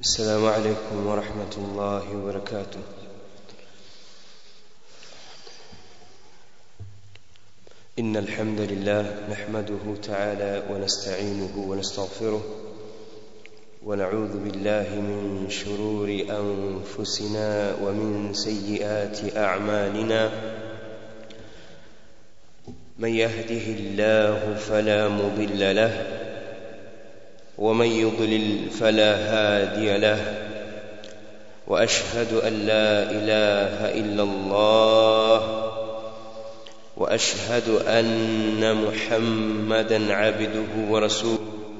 السلام عليكم ورحمة الله وبركاته. إن الحمد لله نحمده تعالى ونستعينه ونستغفره ونعوذ بالله من شرور أنفسنا ومن سيئات أعمالنا. من يهده الله فلا مضل له ومن يضلل فلا هادي له، وأشهد أن لا إله إلا الله وأشهد أن محمدًا عبده ورسوله.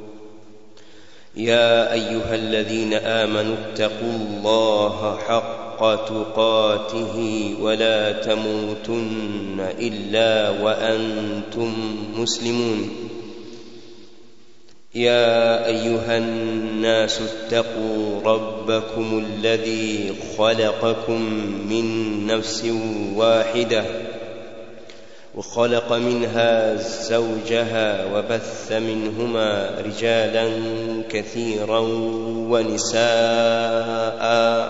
يا أيها الذين آمنوا اتقوا الله حق تقاته ولا تموتن إلا وأنتم مسلمون. يا أيها الناس اتقوا ربكم الذي خلقكم من نفس واحدة وخلق منها زوجها وبث منهما رجالا كثيرا ونساء،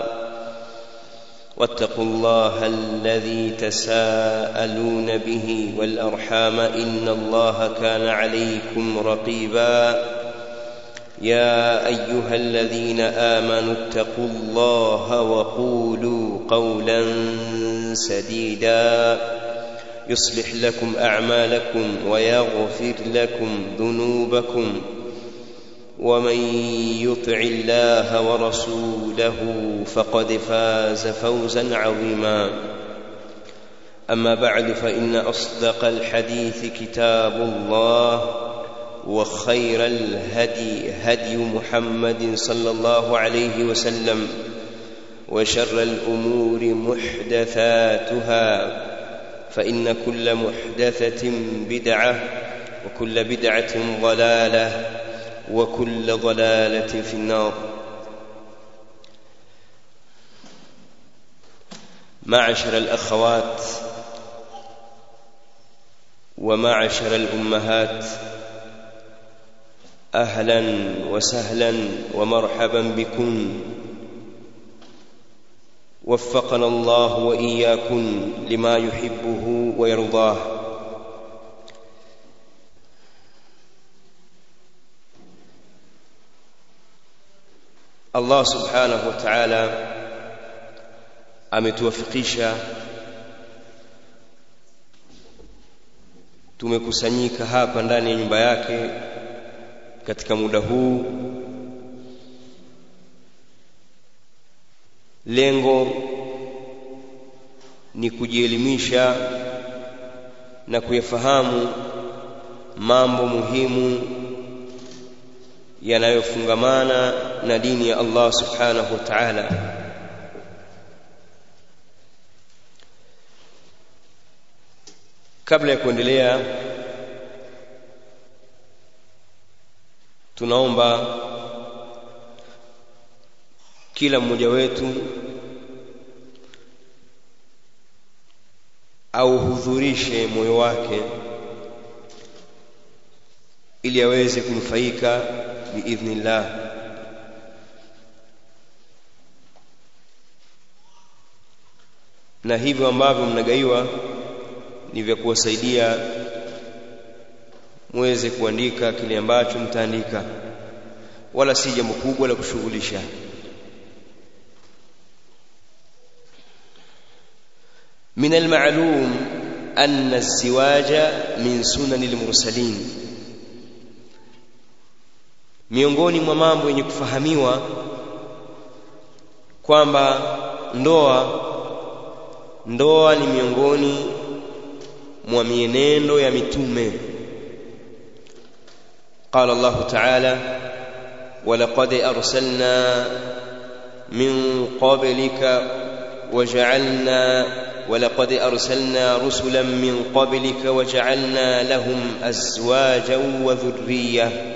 واتقوا الله الذي تساءلون به والأرحام إن الله كان عليكم رقيبا. يا أيها الذين آمنوا اتقوا الله وقولوا قولا سديدا يصلح لكم أعمالكم ويغفر لكم ذنوبكم، ومن يطع الله ورسوله فقد فاز فوزا عظيما. أما بعد، فإن أصدق الحديث كتاب الله، وخير الهدي هدي محمد صلى الله عليه وسلم، وشر الأمور محدثاتها، فإن كل محدثة بدعة وكل بدعة ضلالة وكل ضلالة في النار. معشر الأخوات ومعشر الأمهات، أهلا وسهلا ومرحبا بكم. وفقنا الله وإياكم لما يحبه ويرضاه. Allah subhanahu wa ta'ala ametuwafikisha tumekusanyika hapa ndani ya nyumba yake katika muda huu. Lengo ni kujielimisha na kuyafahamu mambo muhimu yanayofungamana na dini ya Allah subhanahu wa ta'ala. Kabla ya kuendelea, tunaomba kila mmoja wetu au hudhurishe moyo wake ili aweze kunufaika biidhnillah. Na hivyo ambavyo mnagaiwa ni vya kuwasaidia muweze kuandika kile ambacho mtaandika, wala si jambo kubwa la kushughulisha. من المعلوم أن الزواج من سنن المرسلين. miongoni mwa mambo yenye kufahamiwa kwamba ndoa ni miongoni mwa mienendo ya mitume. قال الله تعالى: ولقد أرسلنا من قبلك ولقد أرسلنا رسلا من قبلك وجعلنا لهم أزواجا وذرية.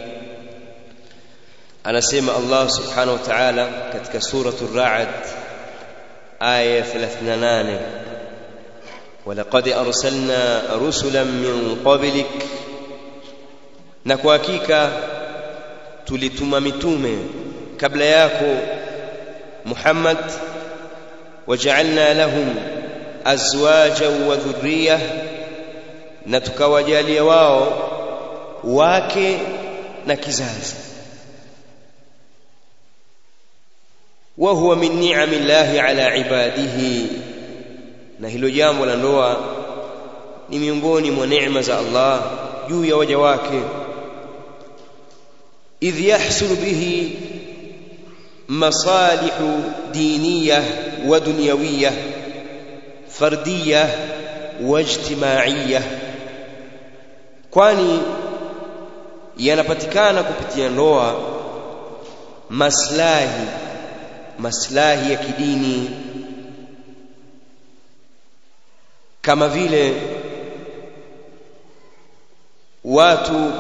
anasema Allah subhanahu wa ta'ala katika suratul Ra'd aya 38: walaqad arsalna rusulan min qablik, na kwa hakika tulituma mitume kabla yako Muhammad waja'alna lahum azwajan wa dhurriyyah, na tukawajalia wao wake na kizazi. Wa huwa min ni'amillahi ala ibadihi, na hilo jambo la ndoa ni miongoni mwa neema za Allah juu ya waja wake. idh yahsul bihi masalihu diniyah wa dunyawiyah fardiyah wa ijtimaiyah, kwani yanapatikana kupitia ndoa maslahi ya kidini, kama vile watu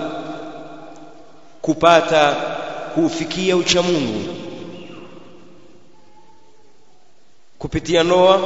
kupata kufikia uchamungu kupitia ndoa,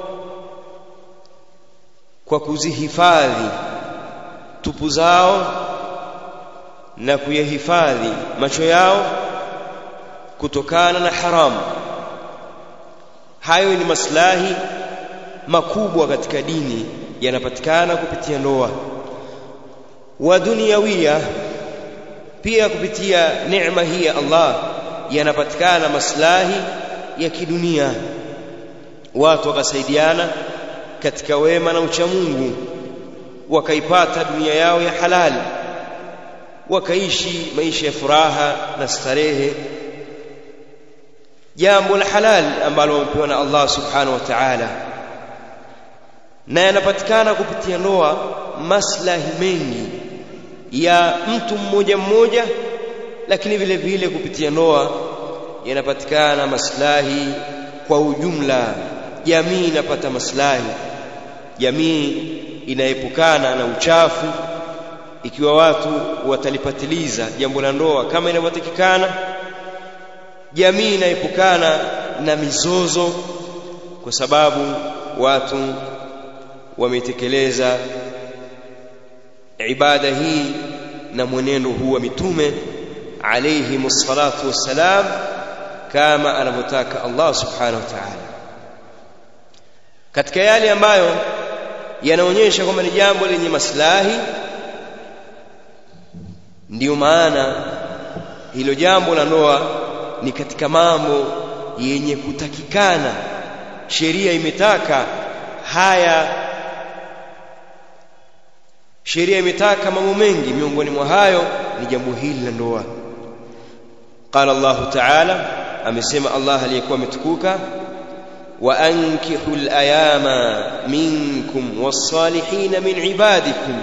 kwa kuzihifadhi tupu zao na kuyahifadhi macho yao kutokana na haramu. Hayo ni maslahi makubwa katika dini, yanapatikana kupitia ndoa. Wa dunyawiyah, pia kupitia neema hii ya Allah yanapatikana maslahi ya kidunia, watu wakasaidiana katika wema na uchamungu, wakaipata dunia yao ya halali, wakaishi maisha ya furaha na starehe, jambo la halali ambalo wamepewa na Allah subhanahu wa ta'ala. Na yanapatikana kupitia ndoa maslahi mengi ya mtu mmoja mmoja, lakini vile vile kupitia ndoa yanapatikana maslahi kwa ujumla. Jamii inapata maslahi, jamii inaepukana na uchafu ikiwa watu watalipatiliza jambo la ndoa kama inavyotakikana. Jamii inaepukana na mizozo kwa sababu watu wametekeleza ibada hii na mwenendo huu wa mitume alayhimus salatu wassalam, kama anavyotaka Allah subhanahu wa ta'ala. Katika yale ambayo yanaonyesha kwamba ni jambo lenye maslahi, ndiyo maana hilo jambo la ndoa ni katika mambo yenye kutakikana. Sheria imetaka haya, sheria imetaka mambo mengi, miongoni mwa hayo ni jambo hili la ndoa. Qala Allah ta'ala, amesema Allah aliyekuwa ametukuka, wa ankihul ayama minkum was-salihin min ibadikum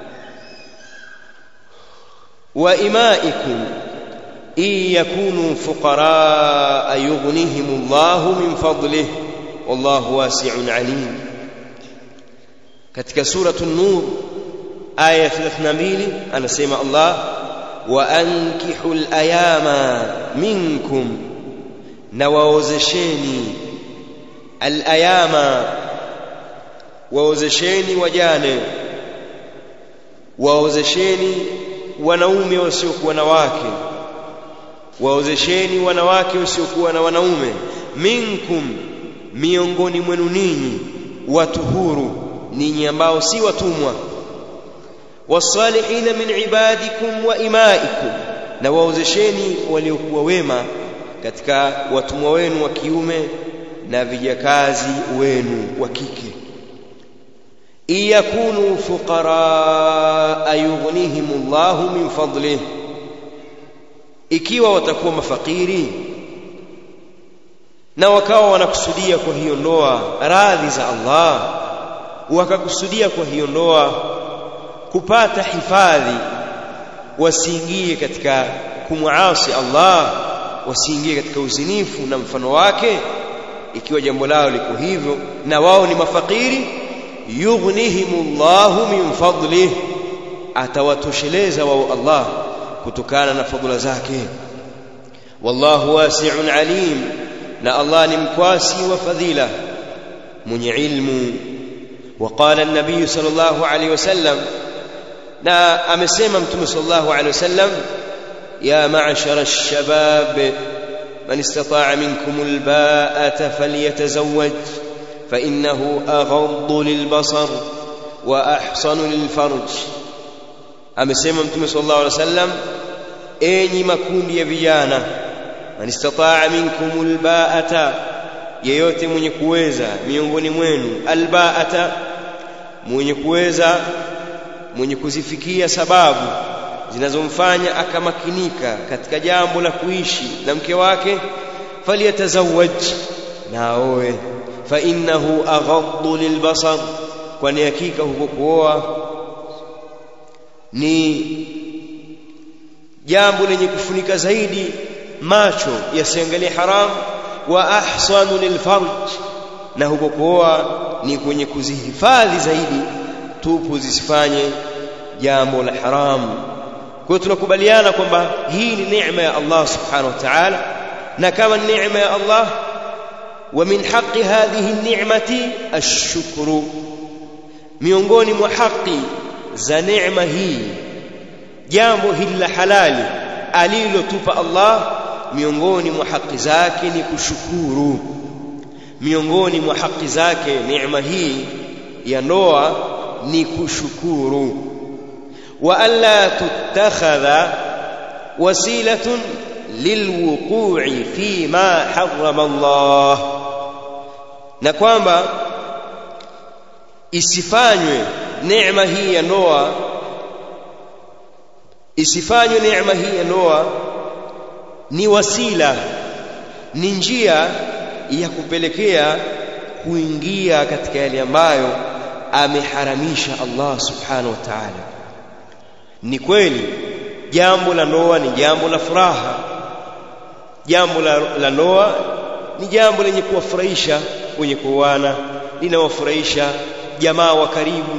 wa imaikum in yakunu fuqara yughnihimullahu min fadlihi wallahu wasi'un alim. Katika suratul Nur aya 32 anasema Allah, wa ankihul ayama minkum, na waozesheni al-ayama, waozesheni wajane, waozesheni wanaume wasiokuwa na wake, waozesheni wanawake wasiokuwa na wanaume. Minkum, miongoni mwenu ninyi, watu huru, ninyi ambao si watumwa. Wasalihina min ibadikum wa imaikum, na waozesheni waliokuwa wema katika watumwa wenu wa kiume na vijakazi wenu wa kike. iyakunu fuqara yughnihimullahu min fadlihi, ikiwa watakuwa mafakiri na wakawa wanakusudia kwa hiyo ndoa radhi za Allah, wakakusudia kwa hiyo ndoa kupata hifadhi, wasiingie katika kumuasi Allah, wasiingie katika uzinifu na mfano wake, ikiwa jambo lao liko hivyo na wao ni mafakiri, yughnihimullahu min fadlihi, atawatosheleza wao Allah kutokana na fadhila zake. Wallahu wasi'un alim, na Allah ni mkwasi wa fadhila, mwenye ilmu. Waqala an-nabiy sallallahu alayhi wasallam, na amesema mtume sallallahu alayhi wasallam, ya ma'ashara ash-shabab man istata'a minkumul ba'ata falyatazawwaj fa innahu aghaddu lilbasar wa ahsanu lilfarj. Amesema Mtume sallallahu alaihi wasallam, enyi makundi ya vijana, man istata'a minkumul ba'ata, yeyote mwenye kuweza miongoni mwenu, alba'ata, mwenye kuweza, mwenye kuzifikia sababu zinazomfanya akamakinika katika jambo la kuishi na mke wake, falyatazawwaj, na aoe, fa innahu aghaddu lilbasar, kwani hakika huko kuoa ni jambo lenye kufunika zaidi macho yasiangalie haram, wa ahsanu lilfarj, na huko kuoa ni kwenye kuzihifadhi zaidi tupu zisifanye jambo la haram. Kwa tunakubaliana kwamba hii ni neema ya Allah subhanahu wa ta'ala, na kama ni neema ya Allah, wa min haqqi hadhihi an-ni'mati ash-shukru, miongoni mwa haki za neema hii, jambo hili la halali alilotupa Allah, miongoni mwa haki zake ni kushukuru. Miongoni mwa haki zake neema hii ya ndoa ni kushukuru. Wa alla tutakhadha wasilatun lilwuqu'i fi ma harrama Allah, na kwamba isifanywe neema hii ya ndoa, isifanywe neema hii ya ndoa ni wasila, ni njia ya kupelekea kuingia katika yale ambayo ameharamisha Allah subhanahu wa ta'ala. Ni kweli jambo la ndoa ni jambo la furaha, jambo la ndoa ni jambo lenye kuwafurahisha wenye kuoana, linawafurahisha jamaa wa karibu,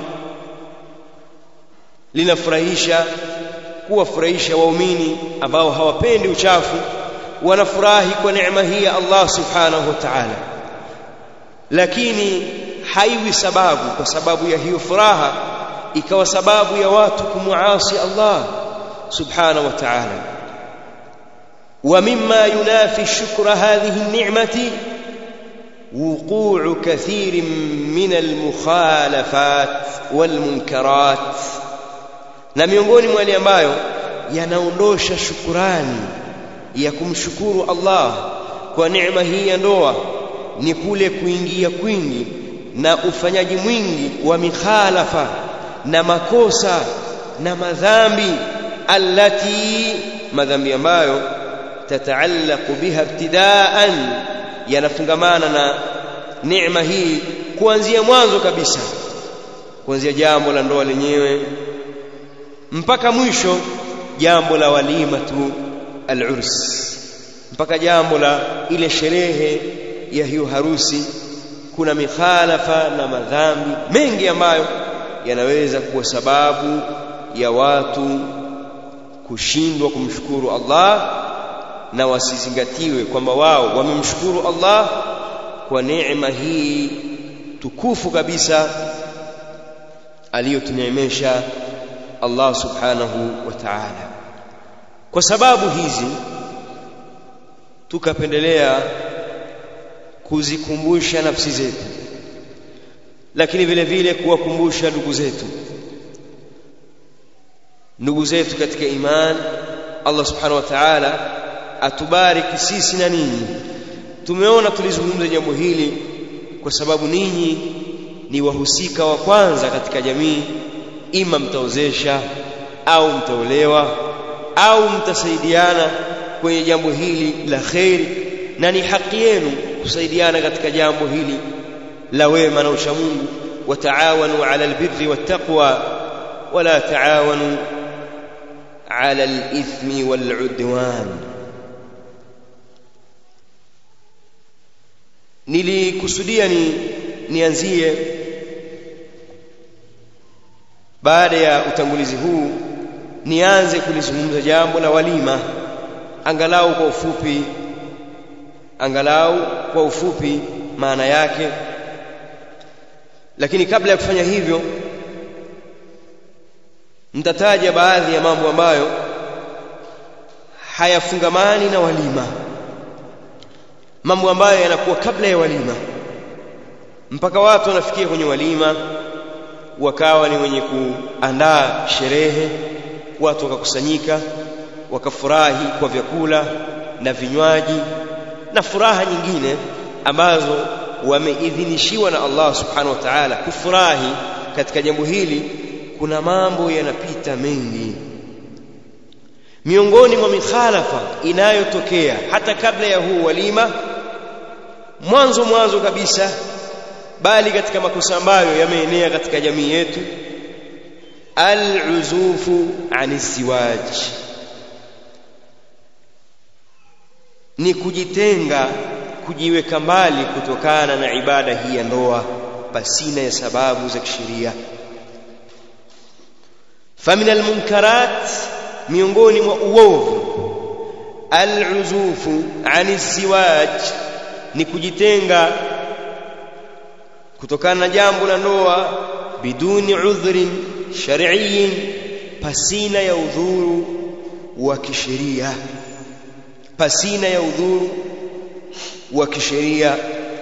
linafurahisha kuwafurahisha waumini ambao hawapendi uchafu, wanafurahi kwa neema hii ya Allah subhanahu wa ta'ala. Lakini haiwi sababu, kwa sababu ya hiyo furaha ikawa sababu ya watu kumuasi Allah subhanahu wa ta'ala. Wa mimma yunafi shukra hadhihi an-ni'mati wuqu'u kathirin min al-mukhalafat wal-munkarat, na miongoni mwa yale ambayo yanaondosha shukrani ya kumshukuru Allah kwa neema hii ya ndoa ni kule kuingia kwingi na ufanyaji mwingi wa mikhalafa na makosa na madhambi, allati, madhambi ambayo tataallaqu biha ibtidaan, yanafungamana na neema hii kuanzia mwanzo kabisa, kuanzia jambo la ndoa lenyewe mpaka mwisho jambo la walimatu al-urs, mpaka jambo la ile sherehe ya hiyo harusi. Kuna mikhalafa na madhambi mengi ambayo yanaweza kuwa sababu ya watu kushindwa kumshukuru Allah, na wasizingatiwe kwamba wao wamemshukuru Allah kwa neema hii tukufu kabisa aliyotuneemesha Allah subhanahu wa ta'ala. Kwa sababu hizi tukapendelea kuzikumbusha nafsi zetu, lakini vile vile kuwakumbusha ndugu zetu katika iman. Allah subhanahu wa ta'ala atubariki sisi na ninyi. Tumeona tulizungumza jambo hili kwa sababu ninyi ni wahusika wa kwanza katika jamii, ima mtaozesha au mtaolewa au mtasaidiana kwenye jambo hili la khairi, na ni haki yenu kusaidiana katika jambo hili la wema na uchamungu. Wataawanu ala albirri wattaqwa wala taawanu ala alithmi waludwan. Nilikusudia nianzie baada ya utangulizi huu, nianze kulizungumza jambo la walima angalau kwa ufupi maana yake. Lakini kabla ya kufanya hivyo, nitataja baadhi ya mambo ambayo hayafungamani na walima, mambo ambayo yanakuwa kabla ya walima, mpaka watu wanafikia kwenye walima wakawa ni wenye kuandaa sherehe, watu wakakusanyika wakafurahi kwa vyakula na vinywaji na furaha nyingine ambazo wameidhinishiwa na Allah subhanahu wa ta'ala kufurahi. Katika jambo hili kuna mambo yanapita mengi. Miongoni mwa mikhalafa inayotokea hata kabla ya huu walima, mwanzo kabisa, bali katika makosa ambayo yameenea katika jamii yetu, al-uzufu aniziwaj, ni kujitenga, kujiweka mbali kutokana na ibada hii ya ndoa pasina ya sababu za kisheria. Famin almunkarat, miongoni mwa uovu, al-uzufu aniziwaj, ni kujitenga kutokana na jambo la ndoa biduni udhrin shar'iyyin, pasina ya udhuru wa kisheria, pasina ya udhuru wa kisheria.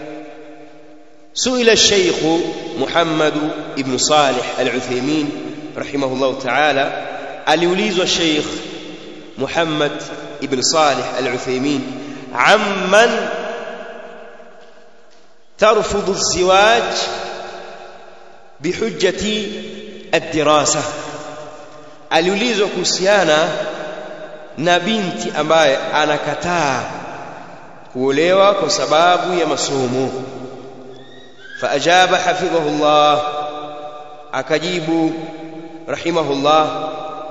Suila Sheikh Muhammad ibn Salih al-Uthaymeen rahimahullah ta'ala, aliulizwa Sheikh Muhammad ibn Salih al-Uthaymeen amman tarfudu az-ziwaj bihujjati ad-dirasa. Aliulizwa kuhusiana na binti ambaye anakataa kuolewa kwa sababu ya masomo. Faajaba hafidhahullah, akajibu rahimahullah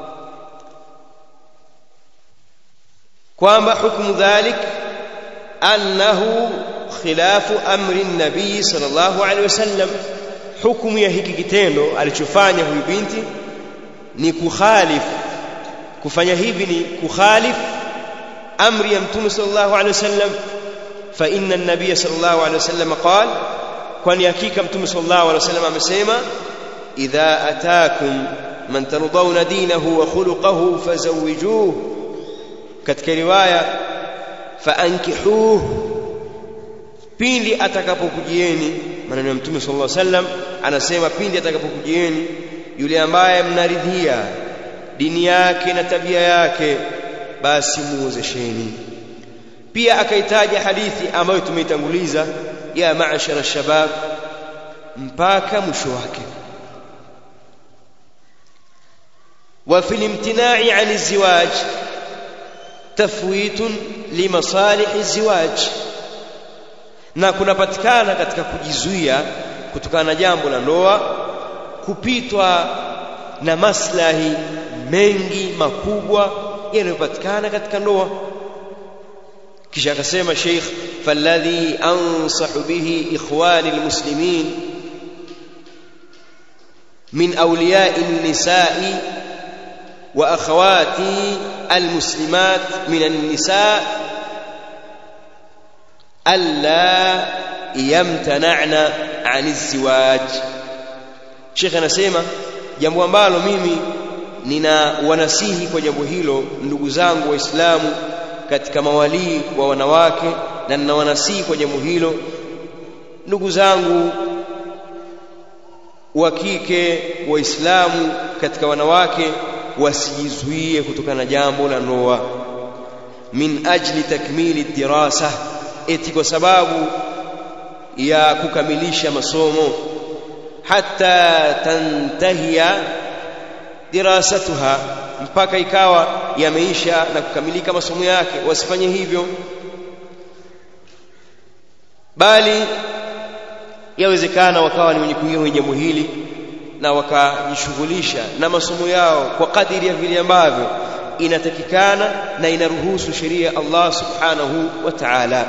kwamba hukumu dhalik annahu khilafu amri an-nabii sallallahu alaihi wasallam, hukumu ya hiki kitendo alichofanya huyu binti ni kukhalifu, kufanya hivi ni kukhalifu amri ya mtume sallallahu alaihi wasallam. Fa inna an-nabiy sallallahu alaihi wasallam qala, kwani hakika mtume sallallahu alaihi wasallam amesema, idha ataakum man tardawna dinahu wa khuluquhu fazawwijuhu, katika riwaya faankihuhu, pindi atakapokujieni. Maneno ya mtume sallallahu alaihi wasallam anasema pindi atakapokujieni yule ambaye mnaridhia dini yake na tabia yake, basi muozesheni. Pia akaitaja hadithi ambayo tumeitanguliza ya ma'ashara shabab mpaka mwisho wake. Wa fil imtina'i 'ani az-ziwaj tafwitun limasalih az-ziwaj, na kunapatikana katika kujizuia kutokana na jambo la ndoa kupitwa na maslahi mengi makubwa yanayopatikana katika ndoa. Kisha akasema Sheikh, falladhi ansahu bihi ikhwani almuslimin min awliya'i an-nisa'i wa akhawati almuslimat min an-nisa' alla yamtana'na 'ani az-ziwaj. Sheikh anasema jambo ambalo mimi nina wanasihi kwa jambo hilo ndugu zangu waislamu katika mawalii wa wanawake, na nina wanasihi kwa jambo hilo ndugu zangu wa kike waislamu katika wanawake, wasijizuie kutokana na jambo la ndoa min ajli takmili dirasa, eti kwa sababu ya kukamilisha masomo, hatta tantahia dirasatuha, mpaka ikawa yameisha na kukamilika masomo yake. Wasifanye hivyo, bali yawezekana wakawa ni wenye kuingia kwenye jambo hili na wakajishughulisha na masomo yao kwa kadiri ya vile ambavyo inatakikana na inaruhusu sheria ya Allah subhanahu wa ta'ala.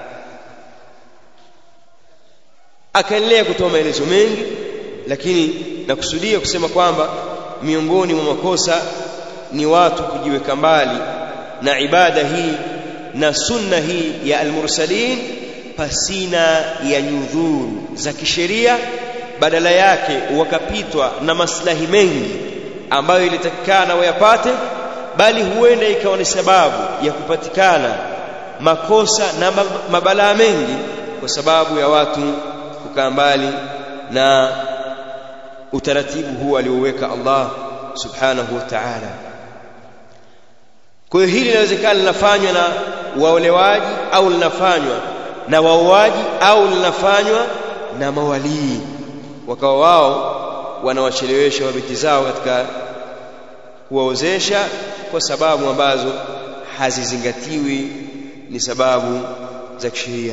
Akaendelea kutoa maelezo mengi, lakini nakusudia kusema kwamba miongoni mwa makosa ni watu kujiweka mbali na ibada hii na sunna hii ya al-mursalin pasina ya nyudhuru za kisheria, badala yake wakapitwa na maslahi mengi ambayo ilitakikana wayapate, bali huenda ikawa ni sababu ya kupatikana makosa na mabalaa mengi kwa sababu ya watu kukaa mbali na utaratibu huu alioweka Allah subhanahu wa ta'ala. Kwa hiyo hili linawezekana linafanywa na waolewaji au linafanywa na waoaji au linafanywa na mawalii, wakawa wao wanawachelewesha mabinti zao katika kuwaozesha kwa sababu ambazo hazizingatiwi ni sababu za kisheria.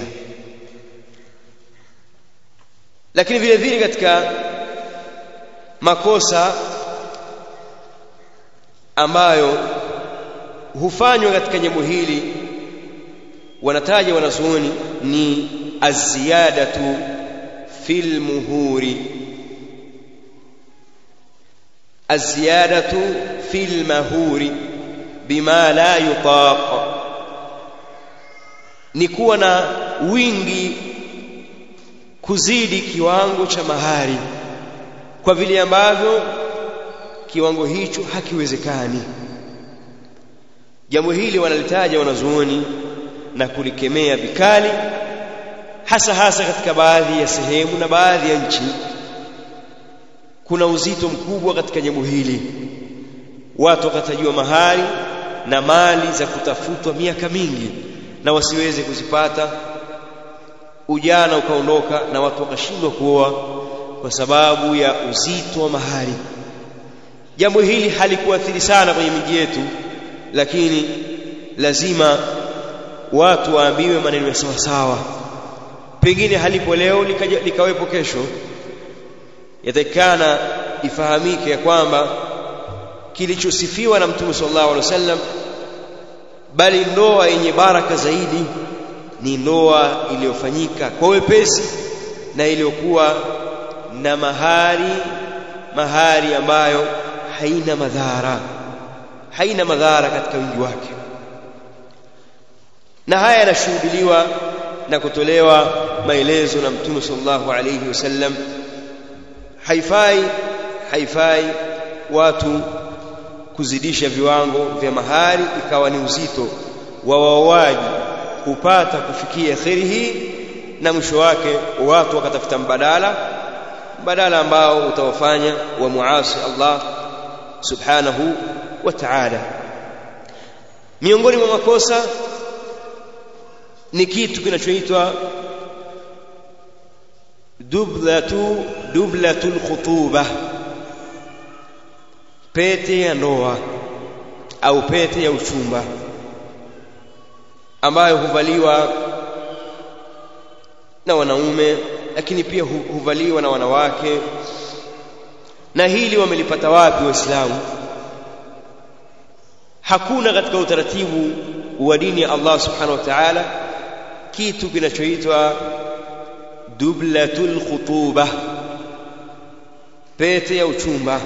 Lakini vile vile katika makosa ambayo hufanywa katika jambo hili wanataja wanazuoni ni az-ziyadatu fil muhuri, az-ziyadatu fil mahuri bima la yutaq, ni kuwa na wingi, kuzidi kiwango cha mahari kwa vile ambavyo kiwango hicho hakiwezekani. Jambo hili wanalitaja wanazuoni na kulikemea vikali, hasa katika baadhi ya sehemu na baadhi ya nchi. Kuna uzito mkubwa katika jambo hili, watu wakatajiwa mahari na mali za kutafutwa miaka mingi na wasiweze kuzipata, ujana ukaondoka na watu wakashindwa kuoa kwa sababu ya uzito wa mahari. Jambo hili halikuathiri sana kwenye miji yetu, lakini lazima watu waambiwe maneno ya sawa sawa. Pengine halipo leo likawepo kesho. Yatakana ifahamike ya kwamba kilichosifiwa na Mtume sallallahu alaihi wasallam, bali ndoa yenye baraka zaidi ni ndoa iliyofanyika kwa wepesi na iliyokuwa na mahari ambayo haina madhara katika wingi wake. Na haya yanashuhudiliwa na kutolewa maelezo na Mtume sallallahu alayhi wasallam. Haifai watu kuzidisha viwango vya mahari ikawa ni uzito wa waoaji kupata kufikia kheri hii, na mwisho wake watu wakatafuta mbadala ambao utawafanya wa muasi Allah subhanahu wa ta'ala. Miongoni mwa makosa ni kitu kinachoitwa dublatul khutuba, pete ya ndoa au pete ya uchumba, ambayo huvaliwa na wanaume lakini pia huvaliwa na wanawake. Na hili wamelipata wapi Waislamu? Hakuna katika utaratibu wa dini ya Allah subhanahu wa ta'ala kitu kinachoitwa dublatul khutuba, pete ya uchumba.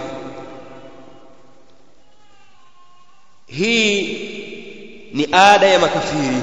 Hii ni ada ya makafiri.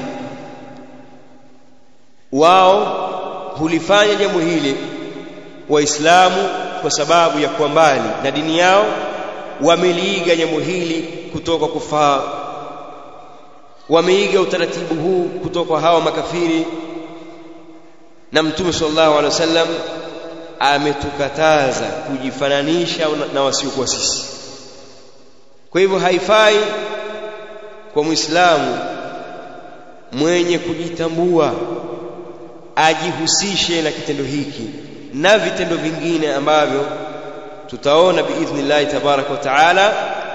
Wao hulifanya jambo hili, Waislamu kwa sababu ya kuwa mbali na dini yao wameliiga jambo hili kutoka kufaa, wameiga utaratibu huu kutoka hawa makafiri. Na Mtume sallallahu alaihi wasallam ametukataza kujifananisha na wasiokuwa sisi. Kwa hivyo haifai kwa Muislamu mwenye kujitambua ajihusishe na kitendo hiki na vitendo vingine ambavyo tutaona biidhnillah tabaraka wa taala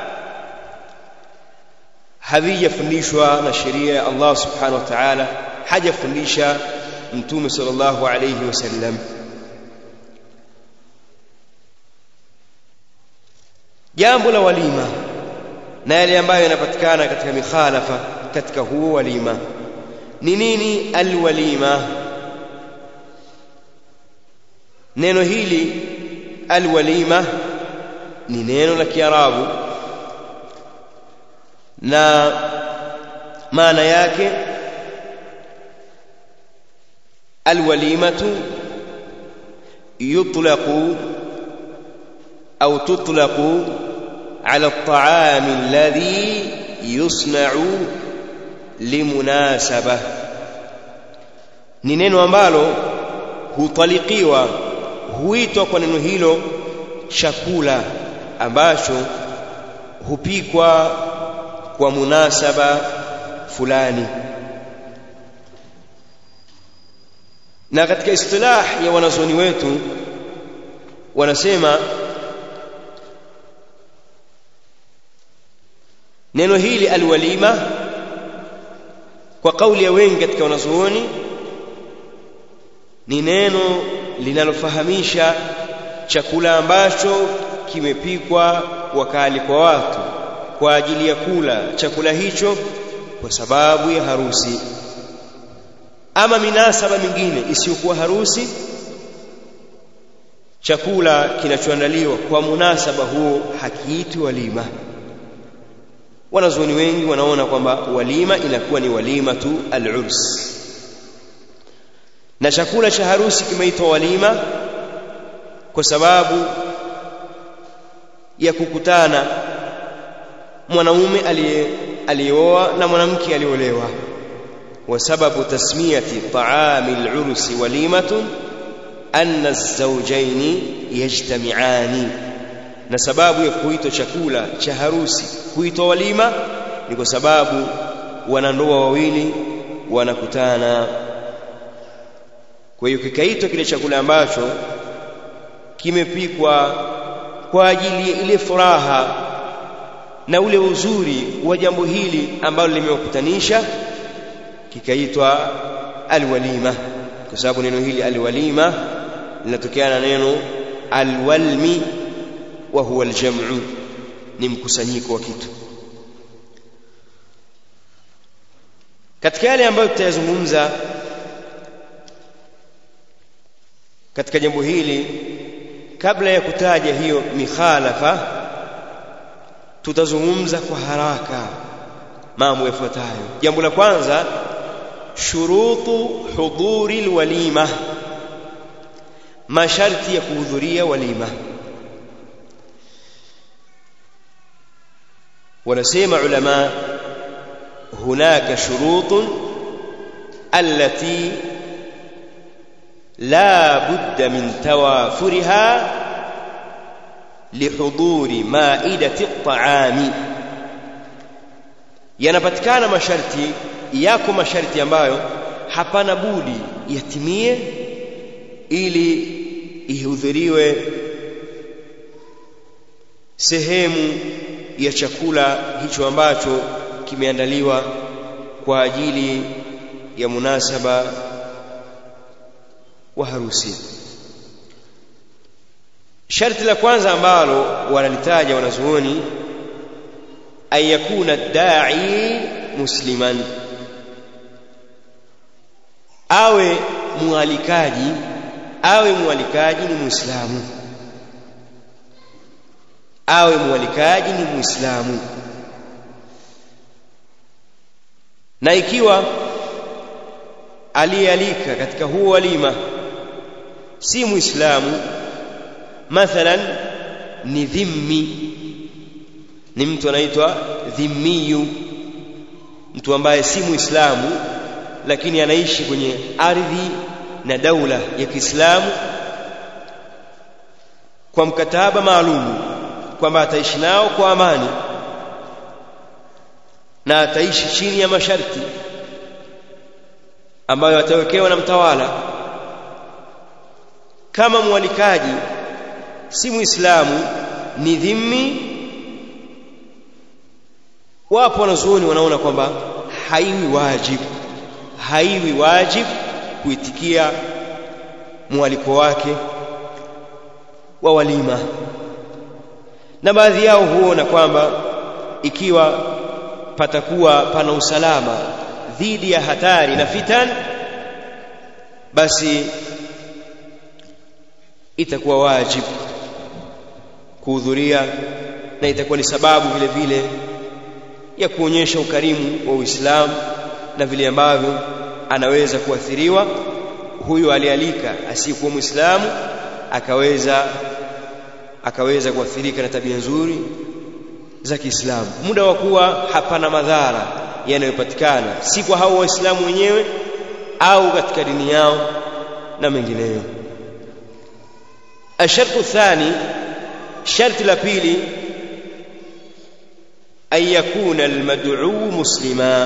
havijafundishwa na sheria ya Allah subhanahu wa ta'ala, hajafundisha Mtume sallallahu alayhi wasallam. Jambo la walima na yale ambayo yanapatikana katika mikhalafa katika huo walima. Ni nini alwalima? Neno hili alwalima ni neno la Kiarabu na maana yake alwalimatu yutlaqu au tutlaqu على الطعام الذي يصنع limunasaba, ni neno ambalo hutalikiwa, huitwa kwa neno hilo chakula ambacho hupikwa kwa munasaba fulani. Na katika istilah ya wanazuoni wetu wanasema neno hili alwalima, kwa kauli ya wengi katika wanazuoni, ni neno linalofahamisha chakula ambacho kimepikwa wakaalikwa watu kwa ajili ya kula chakula hicho kwa sababu ya harusi ama minasaba mingine isiyokuwa harusi. Chakula kinachoandaliwa kwa munasaba huo hakiitwi walima. Wanazuoni wengi wanaona kwamba walima inakuwa ni walima tu al-urs, na chakula cha harusi kimeitwa walima kwa sababu ya kukutana mwanaume aliyeoa na mwanamke aliolewa. Wa sababu tasmiyati ta'ami al-ursi walimatun anna az-zawjayn yajtami'ani, na sababu ya kuitwa chakula cha harusi kuitwa walima ni kwa sababu wanandoa wawili wanakutana. Kwa hiyo kikaitwa kile chakula ambacho kimepikwa kwa ajili ya ile furaha na ule uzuri wa jambo hili ambalo limewakutanisha, kikaitwa alwalima, kwa sababu neno hili alwalima linatokana na neno alwalmi wa huwa aljam'u, ni mkusanyiko wa kitu. Katika yale ambayo tutayazungumza katika jambo hili, kabla ya kutaja hiyo mikhalafa, tutazungumza kwa haraka mambo yafuatayo. Jambo la kwanza, shurutu hudhuri alwalima, masharti ya kuhudhuria walima. wanasema ulama, hunaka shurutun allati la budda min tawafuriha lihuduri maidati at-ta'ami, yanapatikana masharti, yako masharti ambayo hapana budi yatimie ili ihudhuriwe sehemu ya chakula hicho ambacho kimeandaliwa kwa ajili ya munasaba wa harusi. Sharti la kwanza ambalo wanalitaja wanazuoni, ayakuna ad-da'i musliman, awe mualikaji ni muislamu, awe mualikaji ni muislamu. Na ikiwa alialika katika huo walima si muislamu, mathalan ni dhimmi, ni mtu anaitwa dhimmiyu, mtu ambaye si muislamu lakini anaishi kwenye ardhi na daula ya Kiislamu kwa mkataba maalum kwamba ataishi nao kwa amani na ataishi chini ya masharti ambayo atawekewa na mtawala. Kama mualikaji si muislamu, ni dhimmi, wapo wanazuoni wanaona kwamba haiwi wajib kuitikia mwaliko wake wa walima. Na baadhi yao huona kwamba ikiwa patakuwa pana usalama dhidi ya hatari na fitan, basi itakuwa wajib kuhudhuria, na itakuwa ni sababu vile vile ya kuonyesha ukarimu wa Uislamu na vile ambavyo anaweza kuathiriwa huyu alialika asiyekuwa Muislamu akaweza kuathirika na tabia nzuri za Kiislamu, muda wa kuwa hapana madhara yanayopatikana si kwa hao waislamu wenyewe au katika dini yao na mengineyo. Ashartu thani, sharti la pili, an yakuna almad'u muslima,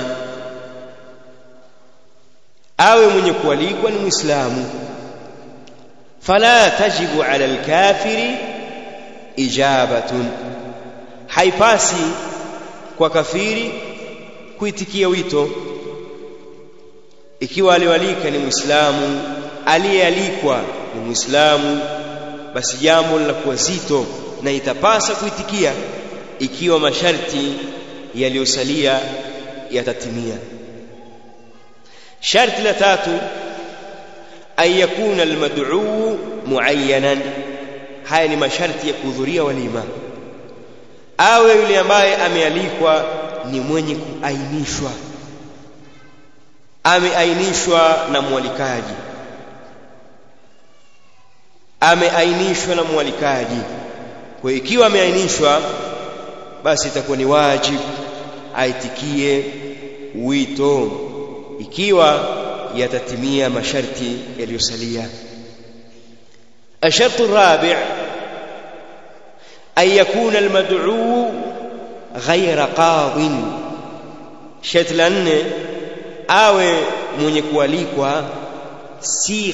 awe mwenye kualikwa ni muislamu. Fala tajibu ala alkafiri ijabatun, haipasi kwa kafiri kuitikia wito. Ikiwa aliwalika ni muislamu, aliyealikwa ni muislamu, basi jambo linakuwa zito na itapasa kuitikia ikiwa masharti yaliyosalia yatatimia. Sharti la tatu, an yakuna almad'u muayyanan. Haya ni masharti ya kuhudhuria walima. Awe yule ambaye amealikwa ni mwenye kuainishwa, ameainishwa na mwalikaji, ameainishwa na mwalikaji. Kwa ikiwa ameainishwa, basi itakuwa ni wajibu aitikie wito ikiwa yatatimia masharti yaliyosalia. الشرط الرابع أن يكون المدعو غير قاض. شرط لأنه awe mwenye kualikwa si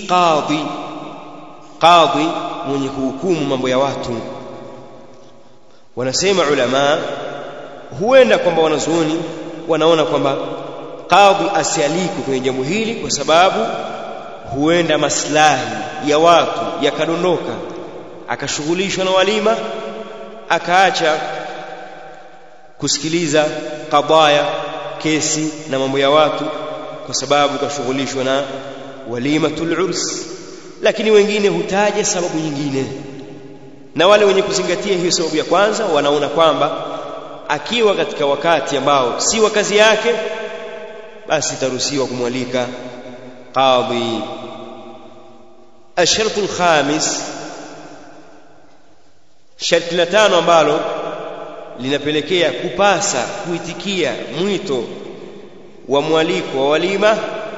qadhi mwenye kuhukumu mambo ya watu. Wanasema ulama, huenda kwamba wanazuoni wanaona kwamba qadhi asialikwe kwenye jambo hili kwa sababu huenda maslahi ya watu yakadondoka, akashughulishwa na walima, akaacha kusikiliza qadaya, kesi na mambo ya watu, kwa sababu kashughulishwa na walimatul urs. Lakini wengine hutaja sababu nyingine, na wale wenye kuzingatia hiyo sababu ya kwanza wanaona kwamba akiwa katika wakati ambao si wa kazi yake, basi taruhusiwa kumwalika qadhi. الشرط الخامس, sharti la tano ambalo linapelekea kupasa kuitikia mwito wa mwaliko wa walima,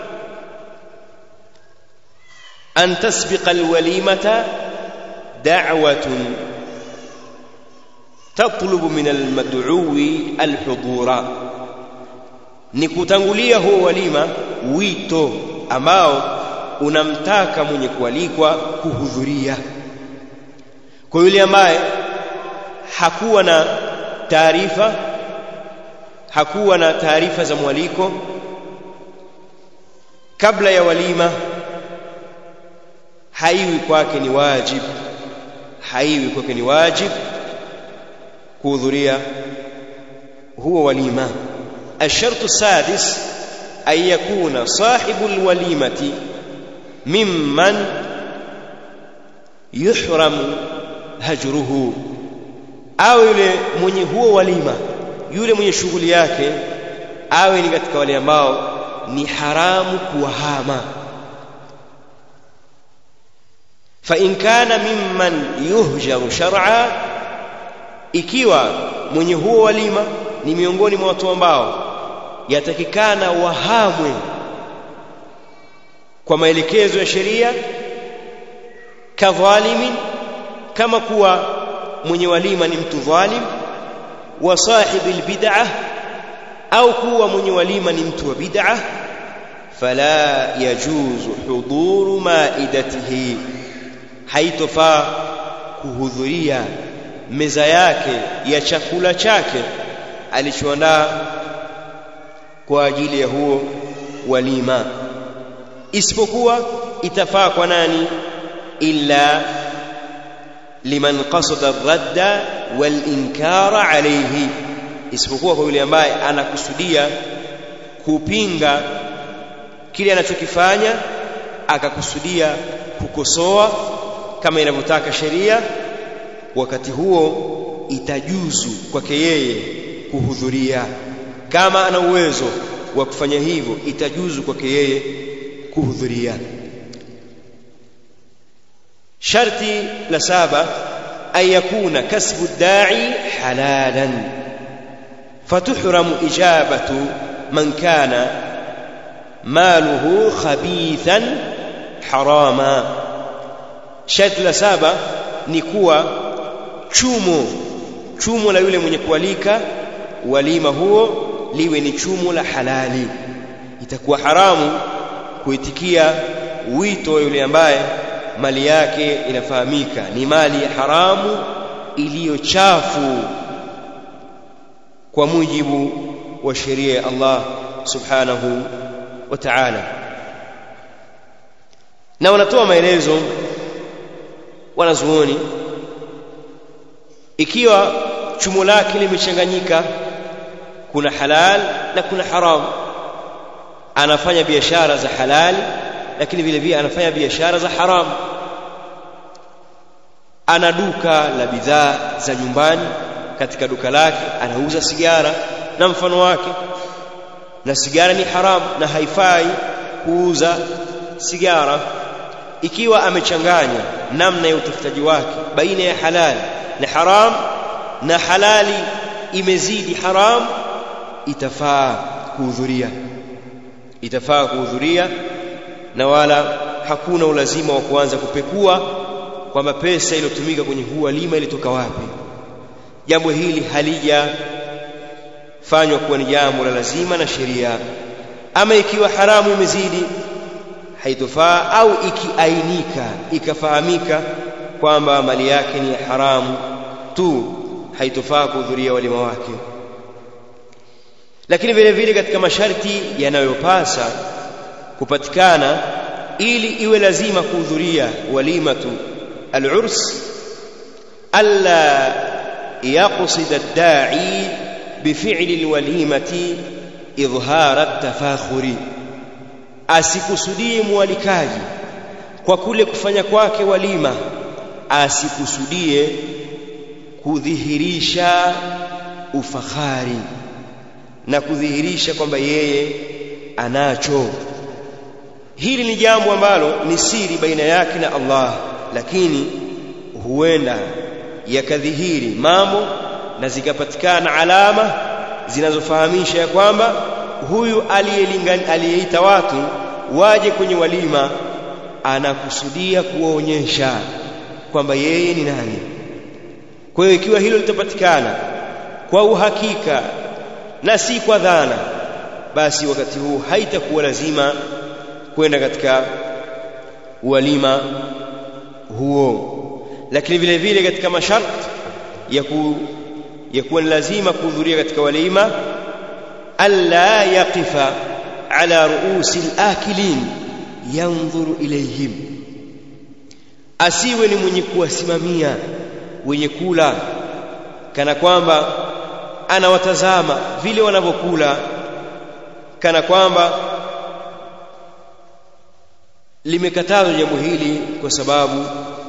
an tasbiqa alwalimata da'watun tatlubu min almad'uwi alhudura, ni kutangulia huo walima wito ambao unamtaka mwenye kualikwa kuhudhuria. Kwa yule ambaye hakuwa na taarifa za mwaliko kabla ya walima, haiwi kwake ni wajib kuhudhuria huo walima. الشرط السادس أن يكون صاحب الوليمة ممن يحرم هجره. awe yule mwenye huo walima, yule mwenye shughuli yake, awe ni katika wale ambao ni haramu kuwahama. fa in kana mimman yuhjaru shar'a, ikiwa mwenye huo walima ni miongoni mwa watu ambao yatakikana wahamwe kwa maelekezo ya sheria, kadhalimin, kama kuwa mwenye walima ni mtu dhalim, wa sahibil bid'ah, au kuwa mwenye walima ni mtu wa bid'ah, fala yajuzu huduru maidatihi, haitofaa kuhudhuria meza yake ya chakula chake alichoandaa kwa ajili ya huo walima, isipokuwa itafaa kwa nani? illa liman qasada ar-radda wal inkara alayhi, isipokuwa kwa yule ambaye anakusudia kupinga kile anachokifanya, akakusudia kukosoa kama inavyotaka sheria. Wakati huo itajuzu kwake yeye kuhudhuria. Kama ana uwezo wa kufanya hivyo, itajuzu kwake yeye kuhudhuria. Sharti la saba, an yakuna kasbu ad-da'i halalan fatuhramu ijabatu man kana maluhu khabithan harama. Sharti la 7 ni kuwa chumo la yule mwenye kualika walima huo liwe ni chumo la halali. Itakuwa haramu kuitikia wito yule ambaye mali yake inafahamika ni mali ya haramu iliyo chafu kwa mujibu wa sheria ya Allah subhanahu wa ta'ala. Na wanatoa maelezo wanazuoni, ikiwa chumo lake limechanganyika, kuna halal na kuna haram, anafanya biashara za halali lakini vile vile anafanya biashara za haram. Ana duka la bidhaa za nyumbani, katika duka lake anauza sigara na mfano wake, na sigara ni haram na haifai kuuza sigara. Ikiwa amechanganya namna ya utafutaji wake baina ya halali na haram, na halali imezidi haram, itafaa kuhudhuria, na wala hakuna ulazima wa kuanza kupekua kwamba pesa iliyotumika kwenye huu walima ilitoka wapi. Jambo hili halijafanywa kuwa ni jambo la lazima na sheria. Ama ikiwa haramu imezidi, haitofaa, au ikiainika ikafahamika kwamba mali yake ni haramu tu, haitofaa kuhudhuria walima wake. Lakini vile vile katika masharti yanayopasa kupatikana ili iwe lazima kuhudhuria walimatu al-urs, alla yaqsid ad-da'i bifi'li al-walimati idhhar at-tafakhuri, asikusudie mwalikaji kwa kule kufanya kwake walima, asikusudie kudhihirisha ufakhari na kudhihirisha kwamba yeye anacho. Hili ni jambo ambalo ni siri baina yake na Allah, lakini huenda yakadhihiri mambo na zikapatikana alama zinazofahamisha ya kwamba huyu aliyeita watu waje kwenye walima anakusudia kuwaonyesha kwamba yeye ni nani. Kwa hiyo ikiwa hilo litapatikana kwa uhakika na si kwa dhana, basi wakati huu haitakuwa lazima kwenda katika walima huo. Lakini vile vile katika masharti ya kuwa lazima kuhudhuria katika walima, alla yaqifa ala ruusi al-akilin yanzuru ilayhim, asiwe ni mwenye kuwasimamia wenye kula kana kwamba anawatazama vile wanavyokula, kana kwamba limekatazwa jambo hili kwa sababu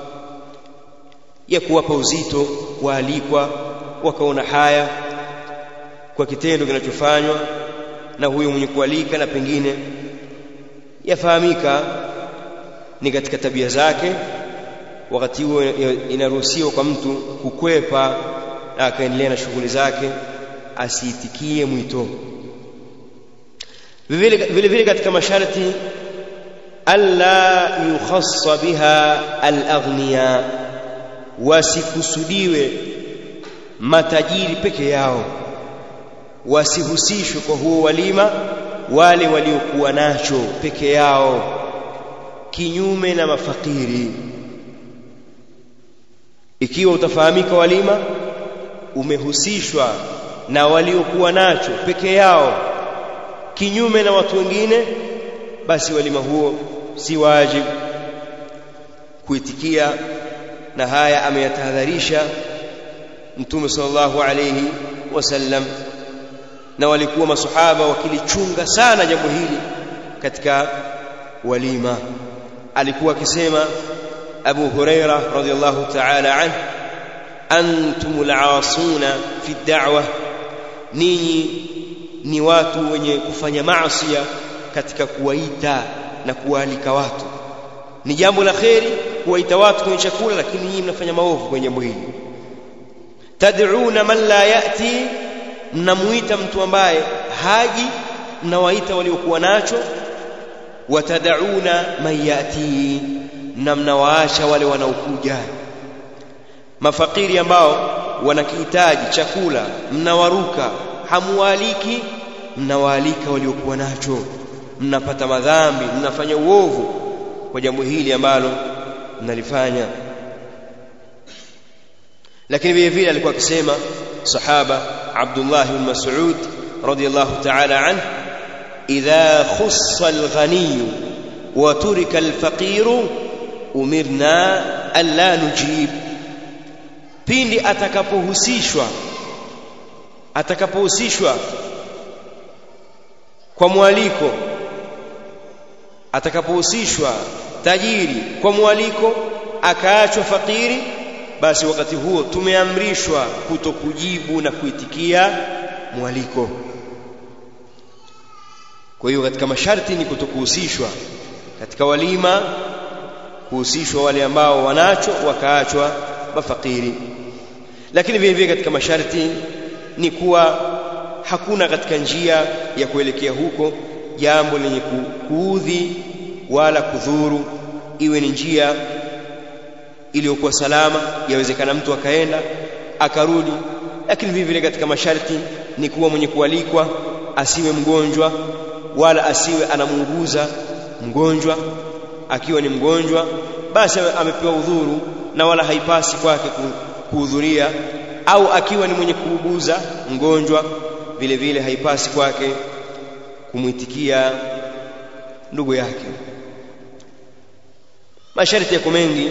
ya kuwapa uzito waalikwa, wakaona haya kwa kitendo kinachofanywa na huyo mwenye kualika, na pengine yafahamika ni katika tabia zake. Wakati huo inaruhusiwa kwa mtu kukwepa na akaendelea na shughuli zake, asiitikie mwito. Vile vile katika masharti, alla yukhassa biha al-aghniya, wasikusudiwe matajiri peke yao, wasihusishwe kwa huo walima wale waliokuwa nacho peke yao, kinyume na mafakiri. Ikiwa utafahamika walima umehusishwa na waliokuwa nacho peke yao kinyume na watu wengine, basi walima huo si wajibu kuitikia. Na haya ameyatahadharisha Mtume sallallahu alayhi wasallam, na walikuwa masahaba wakilichunga sana jambo hili katika walima. Alikuwa akisema Abu Huraira radhiyallahu ta'ala anhu, antumul aasuna fi da'wa, ninyi ni watu wenye kufanya maasi katika kuwaita na kualika watu. Ni jambo la kheri kuwaita watu kwenye chakula, lakini nyinyi mnafanya maovu kwenye jambo hili. Tad'una man la yati, mnamuita mtu ambaye haji, mnawaita waliokuwa nacho, watadauna man yati, na mnawaacha wale wanaokuja. Mafakiri ambao wanakihitaji chakula mnawaruka, hamualiki, mnawaalika waliokuwa nacho. Mnapata madhambi, mnafanya uovu kwa jambo hili ambalo mnalifanya. Lakini vile vile alikuwa akisema sahaba Abdullah ibn Mas'ud radiyallahu ta'ala anhu, idha khussa al-ghani wa turika al-faqir umirna alla nujib, pindi atakapohusishwa kwa mwaliko, atakapohusishwa tajiri kwa mwaliko akaachwa fakiri, basi wakati huo tumeamrishwa kutokujibu na kuitikia mwaliko. Kwa hiyo katika masharti ni kutokuhusishwa katika walima, kuhusishwa wale ambao wanacho wakaachwa mafakiri. Lakini vile vile katika masharti ni kuwa hakuna katika njia ya kuelekea huko jambo lenye kuudhi wala kudhuru, iwe ni njia iliyokuwa salama, yawezekana mtu akaenda akarudi. Lakini vile vile katika masharti ni kuwa mwenye kualikwa asiwe mgonjwa wala asiwe anamuuguza mgonjwa. Akiwa ni mgonjwa basi amepewa udhuru na wala haipasi kwake kuhudhuria, au akiwa ni mwenye kuuguza mgonjwa vile vile haipasi kwake kumuitikia ndugu yake. Masharti yako mengi,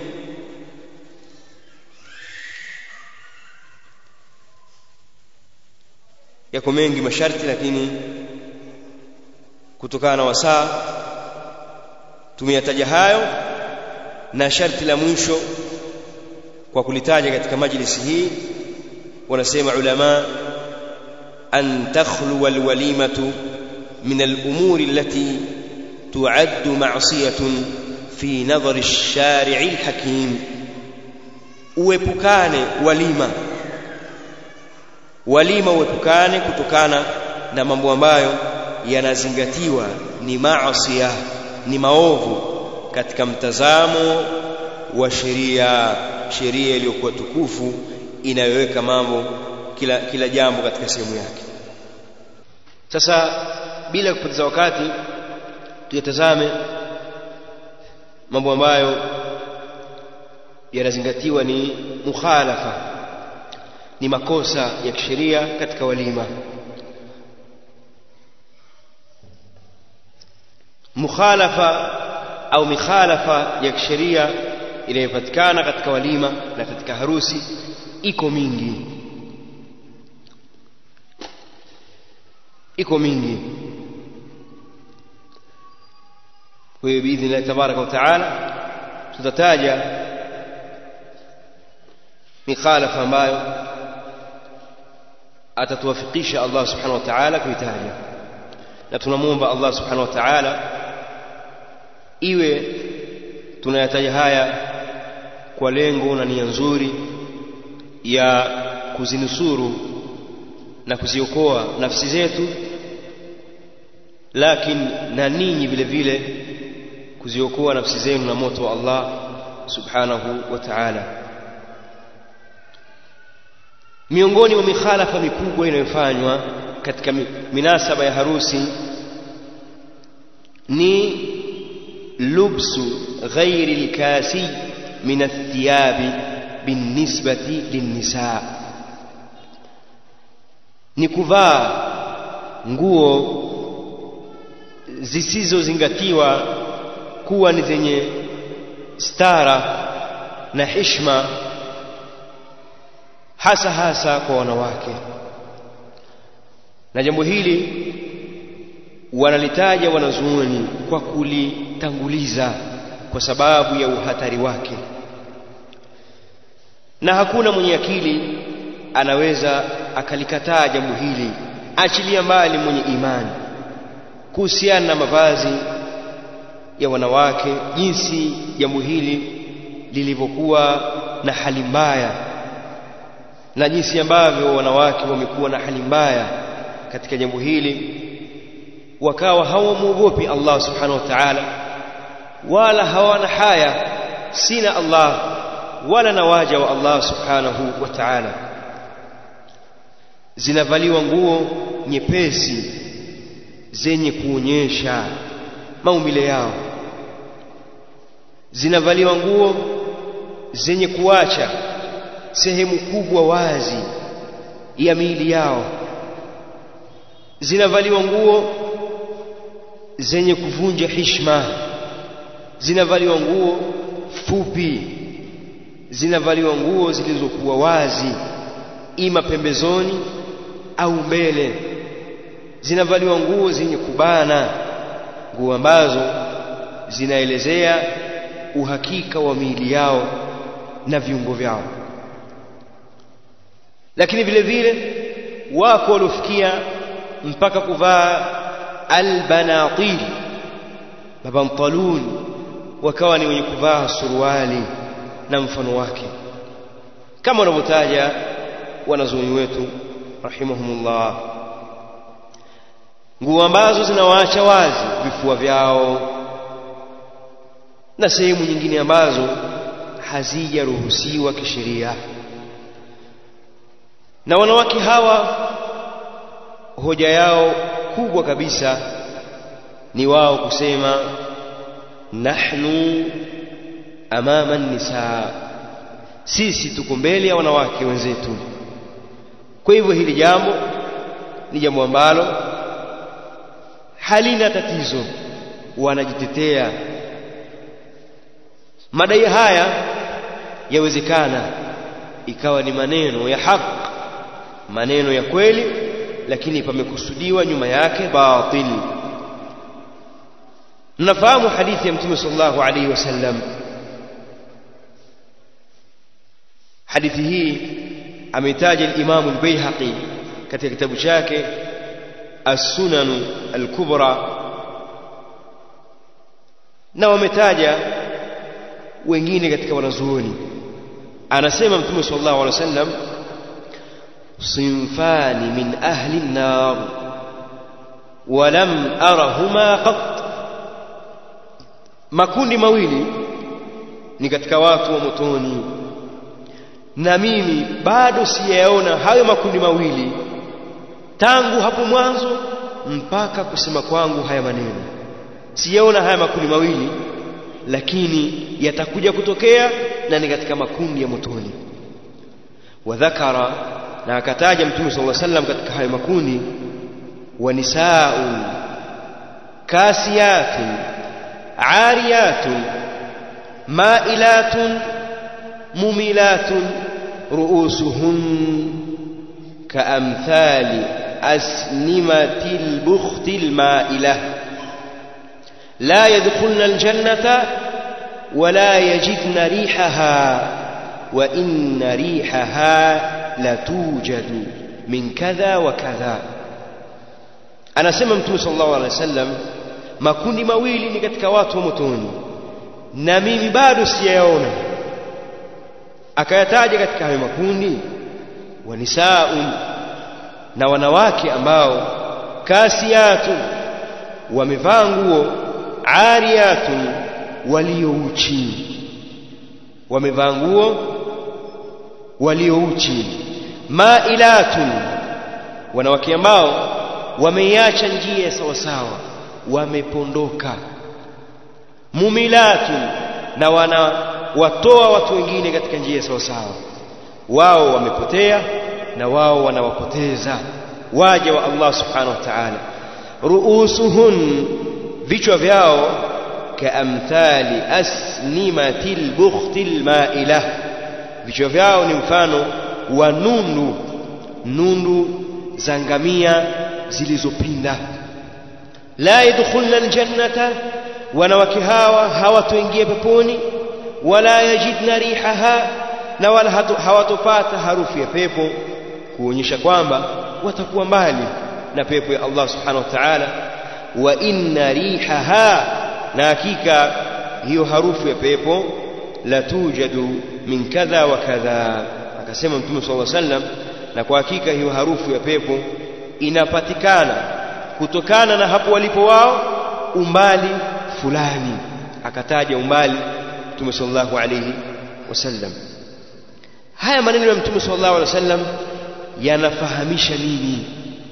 masharti, lakini kutokana na wasaa tumeyataja hayo. Na sharti la mwisho kwa kulitaja katika majlisi hii, wanasema ulama, an takhluwa alwalimatu min alumuri allati tu'addu ma'siyatun fi nadhari ash-shari'i al-hakim, uepukane walima uepukane kutokana na mambo ambayo yanazingatiwa ni maasiya, ni maovu katika mtazamo wa sheria iliyokuwa tukufu inayoweka mambo kila jambo katika sehemu yake. Sasa bila kupoteza wakati tuyatazame mambo ambayo yanazingatiwa ni mukhalafa, ni makosa ya kisheria katika walima. Mukhalafa au mikhalafa ya kisheria inayopatikana katika walima na katika harusi iko mingi. Kwa hiyo biidhnillah tabaraka wa taala tutataja mikhalafa ambayo atatuwafikisha Allah subhanahu wa ta'ala kuitaja, na tunamuomba Allah subhanahu wa ta'ala iwe tunayataja haya kwa lengo na nia nzuri ya kuzinusuru na kuziokoa nafsi zetu, lakini na ninyi vile vile kuziokoa nafsi zenu na moto wa Allah subhanahu wa ta'ala. Miongoni mwa mikhalafa mikubwa inayofanywa katika minasaba ya harusi ni lubsu ghairi al-kasi min ath-thiyabi binisbati lin-nisa, ni kuvaa nguo zisizozingatiwa kuwa ni zenye stara na heshima, hasa kwa wanawake. Na jambo hili wanalitaja wanazuoni kwa kulitanguliza kwa sababu ya uhatari wake, na hakuna mwenye akili anaweza akalikataa jambo hili, achilia mbali mwenye imani, kuhusiana na mavazi ya wanawake, jinsi jambo hili lilivyokuwa na hali mbaya na jinsi ambavyo wanawake wamekuwa na hali mbaya katika jambo hili. wakawa hawamuogopi Allah subhanahu wa ta'ala wala hawana haya sina Allah wala nawaja wa Allah subhanahu wa ta'ala. Zinavaliwa nguo nyepesi zenye kuonyesha maumbile yao, zinavaliwa nguo zenye kuacha sehemu kubwa wazi ya miili yao, zinavaliwa nguo zenye kuvunja heshima, zinavaliwa nguo fupi, zinavaliwa nguo zilizokuwa wazi ima pembezoni au mbele, zinavaliwa nguo zenye kubana, nguo ambazo zinaelezea uhakika wa miili yao na viungo vyao. Lakini vile vile wako waliofikia mpaka kuvaa albanatil, mabantalun, wakawa ni wenye kuvaa suruali na mfano wake, kama wanavyotaja wanazuoni wetu rahimahumullah, nguo ambazo zinawaacha wazi vifua vyao na sehemu nyingine ambazo hazijaruhusiwa kisheria. Na wanawake hawa hoja yao kubwa kabisa ni wao kusema nahnu amama an-nisaa, sisi tuko mbele ya wanawake wenzetu. Kwa hivyo hili jambo ni jambo ambalo halina tatizo, wanajitetea. Madai haya yawezekana ikawa ni maneno ya haki, maneno ya kweli, lakini pamekusudiwa nyuma yake batil. Nafahamu hadithi ya Mtume sallallahu alayhi wasallam. Hadithi hii ameitaja al-Imam al-Baihaqi katika kitabu chake As-Sunan al-Kubra, na wametaja wengine katika wanazuoni. Anasema Mtume sallallahu alayhi wasallam, sinfani min ahli an-nar wa lam arahuma qat, makundi mawili ni katika watu wa motoni na mimi bado siyaona hayo makundi mawili tangu hapo mwanzo mpaka kusema kwangu haya maneno. Siyaona haya makundi mawili, lakini yatakuja kutokea na ni katika makundi ya motoni. Wadhakara, na akataja Mtume sallallahu alaihi wasallam katika hayo makundi, wa nisaa'un kasiyatun ariyatun ma'ilatun mumilatun ru'usuhun ka'amthali asnimatil bukhtil ma'ilah la yadkhulna aljannata wa la yajidna rihaha wa inna rihaha la tujadu min kadha wa kadha. Anasema Mtume sallallahu alaihi wasallam, makundi mawili ni katika watu wa motoni na mimi bado siyaona. Akayataja katika hayo makundi wa nisaa'un, na wanawake ambao kasiyatun, wamevaa nguo, ariyatun, waliouchi, wamevaa nguo waliouchi, ma'ilatun, wanawake ambao wameiacha njia sawa sawa, wamepondoka, mumilatun, na wanawatoa watu wengine katika njia sawa sawa. Wao wamepotea na wao wanawapoteza waja wa Allah subhanahu wa ta'ala. Ruusuhun, vichwa vyao, kaamthali asnimatil bukhtil ma'ilah, vichwa vyao ni mfano wa nundu za ngamia zilizopinda. La yadkhulna aljannata, wanawake hawa hawatoingia peponi, wala yajidna rihaha, na wala hawatopata harufu ya pepo, kuonyesha kwamba watakuwa mbali na pepo ya Allah subhanahu wa ta'ala. Wa inna rihaha, na hakika hiyo harufu ya pepo, la tujadu min kadha wa kadha. Akasema Mtume sallallahu alaihi wasallam, na kwa hakika hiyo harufu ya pepo inapatikana kutokana na hapo walipo wao umbali fulani, akataja umbali Mtume sallallahu alayhi wasallam. Haya maneno ya Mtume sallallahu alayhi wasallam yanafahamisha nini?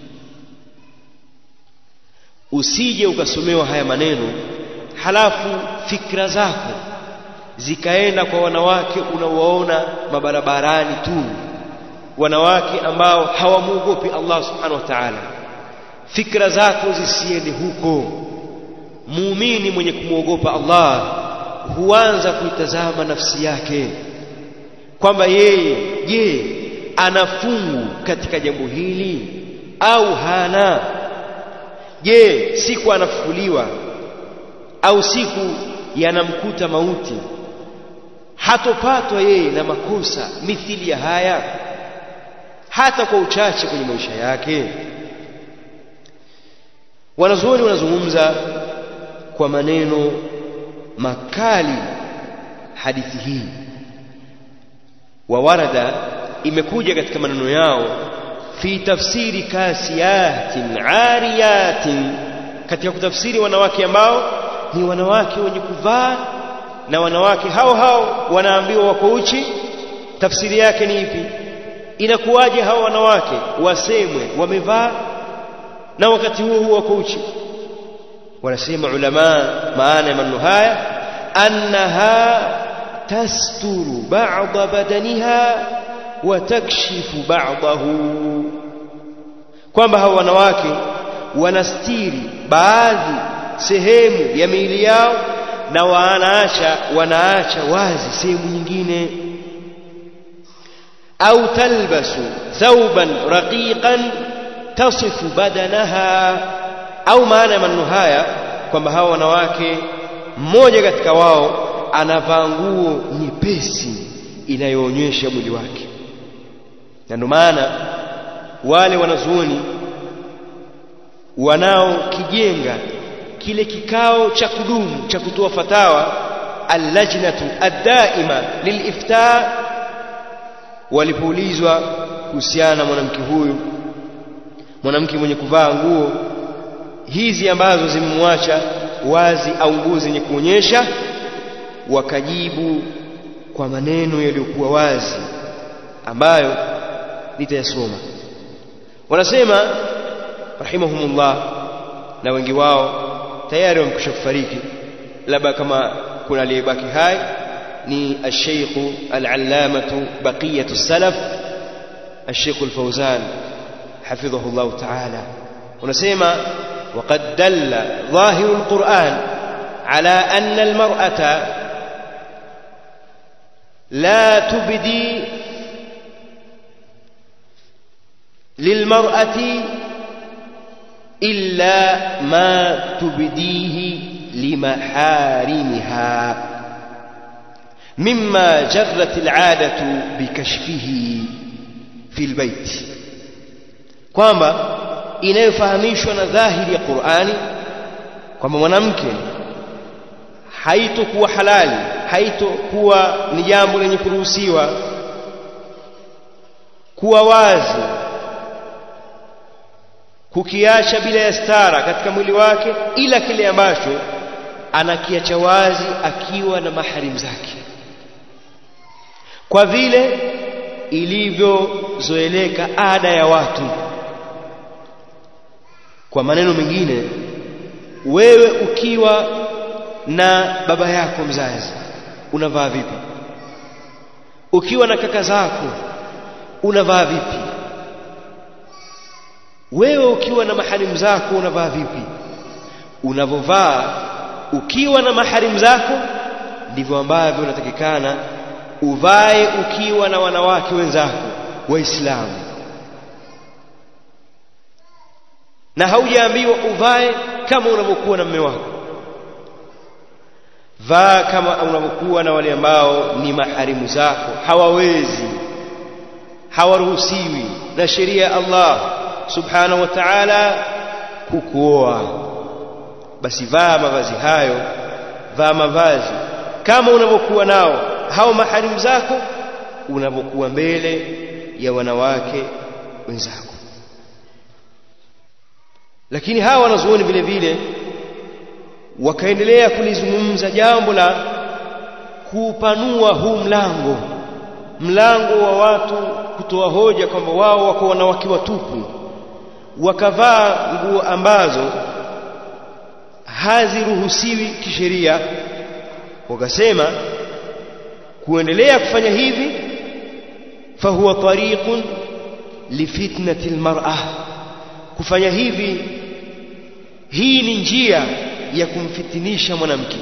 Usije ukasomewa haya maneno halafu fikra zako zikaenda kwa wanawake unaowaona mabarabarani tu, wanawake ambao hawamuogopi Allah subhanahu wa ta'ala. Fikra zako zisiende huko. Muumini mwenye kumuogopa Allah huanza kuitazama nafsi yake kwamba yeye, je, ana fungu katika jambo hili au hana? Je, siku anafufuliwa au siku yanamkuta mauti hatopatwa yeye na makosa mithili ya haya hata kwa uchache kwenye maisha yake? Wanazuoni wanazungumza kwa maneno makali hadithi hii. Wawarada, imekuja katika maneno yao, fi tafsiri kasiyatin ariyatin, katika kutafsiri wanawake ambao ni wanawake wenye kuvaa, na wanawake hao hao wanaambiwa wako uchi. Tafsiri yake ni ipi? Inakuwaje hao wanawake wasemwe wamevaa na wakati huo wako uchi? Wanasema ulama maana ya maneno haya, annaha tasturu ba'da badaniha wa takshifu ba'dahu, kwamba hao wanawake wanastiri baadhi sehemu ya miili yao na wanaacha wazi sehemu nyingine. Au talbasu thawban raqiqan tasifu badanaha, au maana ya maneno haya kwamba hawa wanawake mmoja katika wao anavaa nguo nyepesi inayoonyesha mwili wake. Na ndio maana wale wanazuoni wanaokijenga kile kikao cha kudumu cha kutoa fatawa, al-lajnatu ad-daima lil-ifta, walipoulizwa kuhusiana na mwanamke huyu, mwanamke mwenye kuvaa nguo hizi ambazo zimemwacha wazi au nguo zenye kuonyesha, wakajibu kwa maneno yaliyokuwa wazi ambayo nitayasoma. Wanasema rahimahumullah, na wengi wao tayari wamekwisha kufariki, labda kama kuna aliyebaki hai ni al-Sheikh al-Allamatu Baqiyatu Salaf al-Sheikh al-Fawzan hafidhahu Allah ta'ala. Wanasema وقد دل ظاهر القرآن على أن المرأة لا تبدي للمرأة إلا ما تبديه لمحارمها مما جرت العادة بكشفه في البيت، kwamba inayofahamishwa na dhahiri ya Qur'ani kwamba mwanamke haitokuwa halali, haitokuwa ni jambo lenye kuruhusiwa kuwa wazi, kukiacha bila ya stara katika mwili wake, ila kile ambacho anakiacha wazi akiwa na maharimu zake, kwa vile ilivyozoeleka ada ya watu. Kwa maneno mengine, wewe ukiwa na baba yako mzazi unavaa vipi? Ukiwa na kaka zako unavaa vipi? Wewe ukiwa na maharimu zako unavaa vipi? Unavovaa ukiwa na maharimu zako ndivyo ambavyo unatakikana uvae ukiwa na wanawake wenzako Waislamu. Na haujaambiwa uvae kama unavyokuwa na mume wako. Vaa kama unavyokuwa na wale ambao ni maharimu zako, hawawezi, hawaruhusiwi na sheria ya Allah subhanahu wa ta'ala kukuoa. Basi vaa mavazi hayo, vaa mavazi kama unavyokuwa nao hao maharimu zako, unavyokuwa mbele ya wanawake wenzako. Lakini hawa wanazuoni vile vile wakaendelea kulizungumza jambo la kupanua huu mlango wa watu kutoa hoja kwamba wao wako wanawake watupu, wakavaa nguo ambazo haziruhusiwi kisheria. Wakasema kuendelea kufanya hivi fahuwa tariqun lifitnati almar'a, kufanya hivi hii ni njia ya kumfitinisha mwanamke.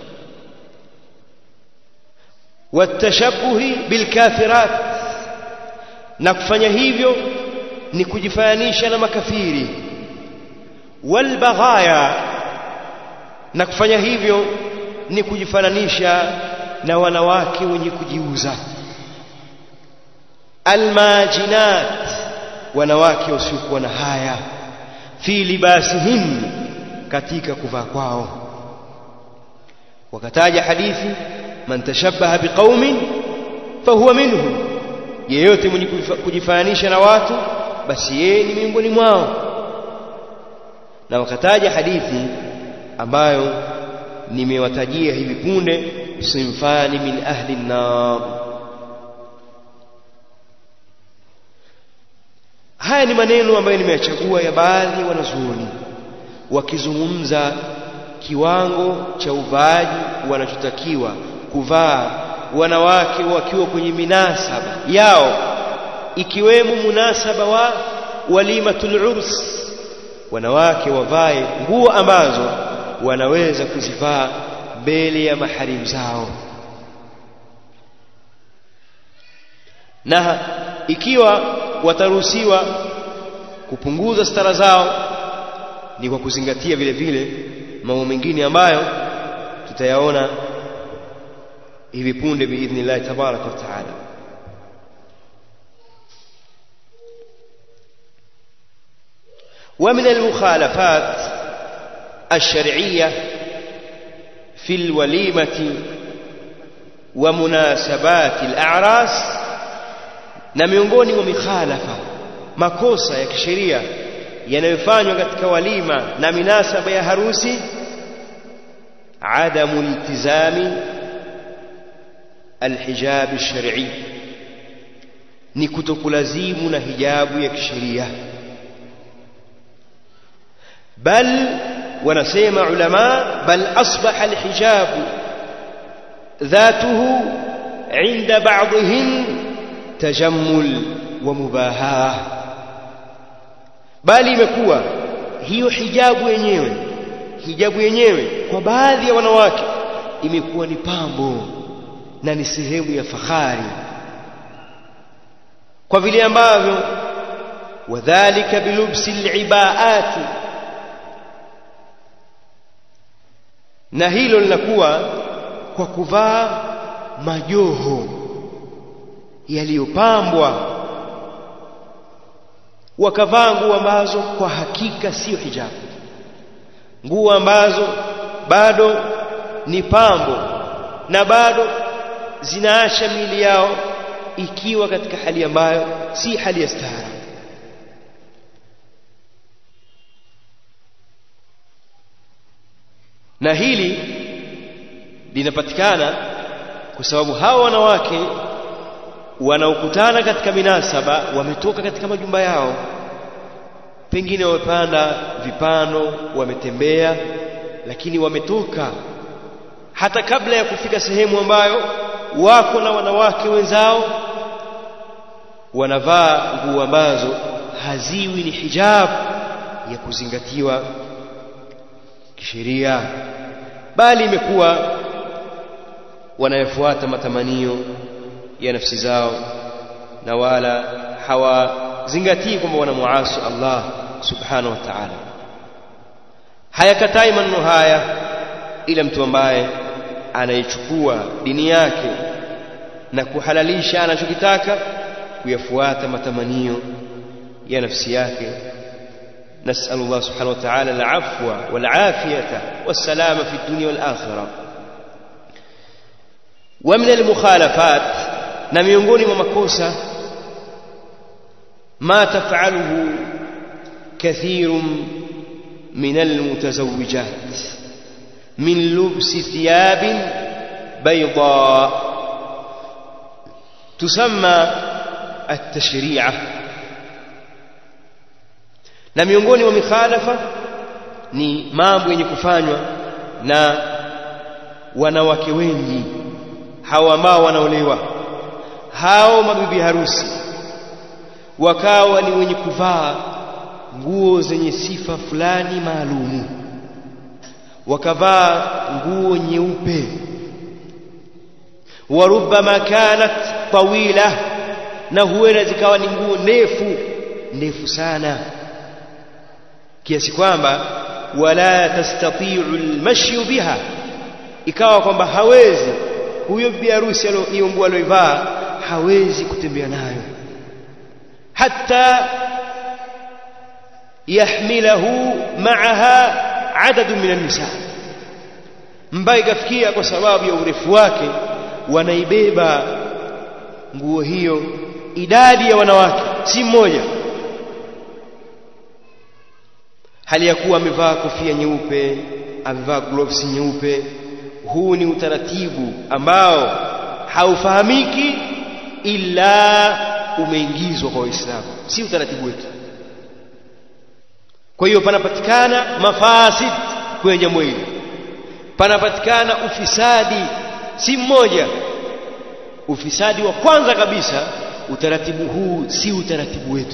Watashabuhi bilkafirat, na kufanya hivyo ni kujifananisha na makafiri. Walbaghaya, na kufanya hivyo ni kujifananisha na wanawake wenye kujiuza. Almajinat, wanawake wasiokuwa na haya. Fi libasihin, katika kuvaa kwao. Wakataja hadithi man tashabbaha biqaumin fahuwa minhum, yeyote mwenye kujifananisha na watu basi yeye ni miongoni mwao. Na wakataja hadithi ambayo nimewatajia hivi punde, sinfani min ahli an-nar. Haya ni maneno ambayo nimeyachagua ya baadhi wanazuoni wakizungumza kiwango cha uvaaji wanachotakiwa kuvaa wanawake wakiwa kwenye minasaba yao, ikiwemo munasaba wa walimatul urs. Wanawake wavae nguo ambazo wanaweza kuzivaa mbele ya maharimu zao, na ikiwa wataruhusiwa kupunguza stara zao ni kwa kuzingatia vile vile mambo mengine ambayo tutayaona hivi punde biidhnillah tabaraka wa taala. ومن المخالفات الشرعية في الوليمة ومناسبات الأعراس، na miongoni mwa mikhalafa, makosa ya kisheria yanayofanywa katika walima na minasaba ya harusi, adamu iltizami alhijab alshar'i, ni kutokulazimu na hijabu ya kisheria. Bal wanasema ulama, bal asbaha alhijabu dhatuhu inda ba'dihim tajammul wa mubaha, bali imekuwa hiyo hijabu yenyewe kwa baadhi ya wanawake imekuwa ni pambo na ni sehemu ya fahari, kwa vile ambavyo wadhālika bilubsi al-ibaati, na hilo linakuwa kwa kuvaa majoho yaliyopambwa, wakavaa nguo ambazo kwa hakika sio hijabu, nguo ambazo bado ni pambo na bado zinaacha miili yao ikiwa katika hali ambayo si hali ya stara. Na hili linapatikana kwa sababu hawa wanawake wanaokutana katika minasaba wametoka katika majumba yao, pengine wamepanda vipando, wametembea, lakini wametoka hata kabla ya kufika sehemu ambayo wako na wanawake wenzao, wanavaa nguo ambazo haziwi ni hijab ya kuzingatiwa kisheria, bali imekuwa wanayofuata matamanio ya nafsi zao na wala hawazingatii kwamba wanamuasi Allah subhanahu wa ta'ala. Hayakatai maneno haya ila mtu ambaye anaichukua dini yake na kuhalalisha anachokitaka kuyafuata matamanio ya nafsi yake. نسأل الله سبحانه وتعالى العفو والعافية والسلامة في الدنيا والآخرة. ومن المخالفات نميونغوني ومكوسة ما تفعله كثير من المتزوجات من لبس ثياب بيضاء تسمى التشريعة. na miongoni mwa mikhalafa ni mambo yenye kufanywa na wanawake wengi hawa ambao wanaolewa, hao mabibi harusi wakawa ni wenye kuvaa nguo zenye sifa fulani maalumu, wakavaa nguo nyeupe, warubama kanat tawila, na huenda zikawa ni nguo ndefu sana kiasi kwamba wala tastati'u almashi biha, ikawa kwamba hawezi huyo bibi harusi hiyo nguo aliyoivaa hawezi kutembea nayo, hatta yahmilahu ma'aha adadu min an-nisa, mpaka ikafikia kwa sababu ya urefu wake wanaibeba nguo hiyo idadi ya wanawake si mmoja, hali ya kuwa amevaa kofia nyeupe, amevaa gloves nyeupe. Huu ni utaratibu ambao haufahamiki ila umeingizwa kwa Uislamu, si utaratibu wetu. Kwa hiyo panapatikana mafasid kwenye jambo hili, panapatikana ufisadi si mmoja. Ufisadi wa kwanza kabisa, utaratibu huu si utaratibu wetu.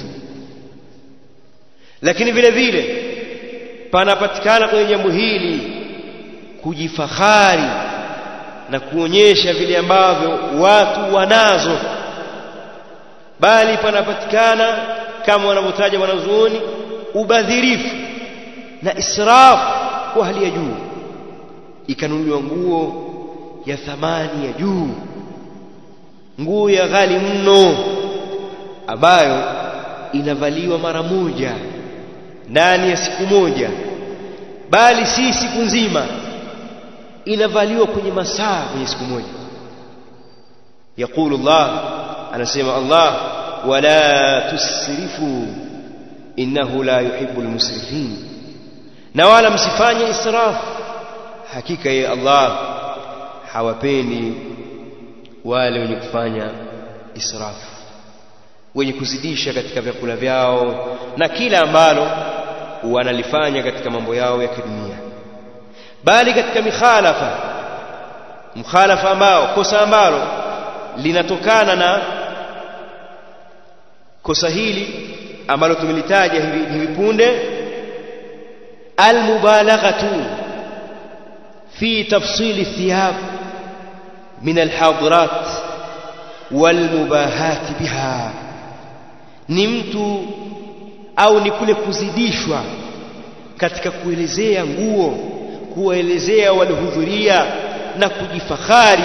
Lakini vile vile panapatikana kwenye jambo hili kujifahari na kuonyesha vile ambavyo watu wanazo, bali panapatikana kama wanavyotaja wanazuoni ubadhirifu na israfu kwa hali ya juu. Ikanunuliwa nguo ya thamani ya juu, nguo ya ghali mno, ambayo inavaliwa mara moja ndani ya siku moja, bali si siku nzima, inavaliwa kwenye masaa kwenye siku moja. Yaqulu Allah, anasema Allah, wala tusrifu innahu la yuhibbul musrifin, na wala msifanye israfu, hakika yeye Allah hawapendi wale wenye kufanya israfu, wenye kuzidisha katika vyakula vyao na kila ambalo wanalifanya katika mambo yao ya kidunia. Bali katika mkhalafa ambao kosa ambalo linatokana na kosa hili ambalo tumelitaja hivi punde, almubalaghatu fi tafsili thiyab min alhadirat walmubahat biha, ni mtu au ni kule kuzidishwa katika kuelezea nguo, kuelezea walihudhuria na kujifahari,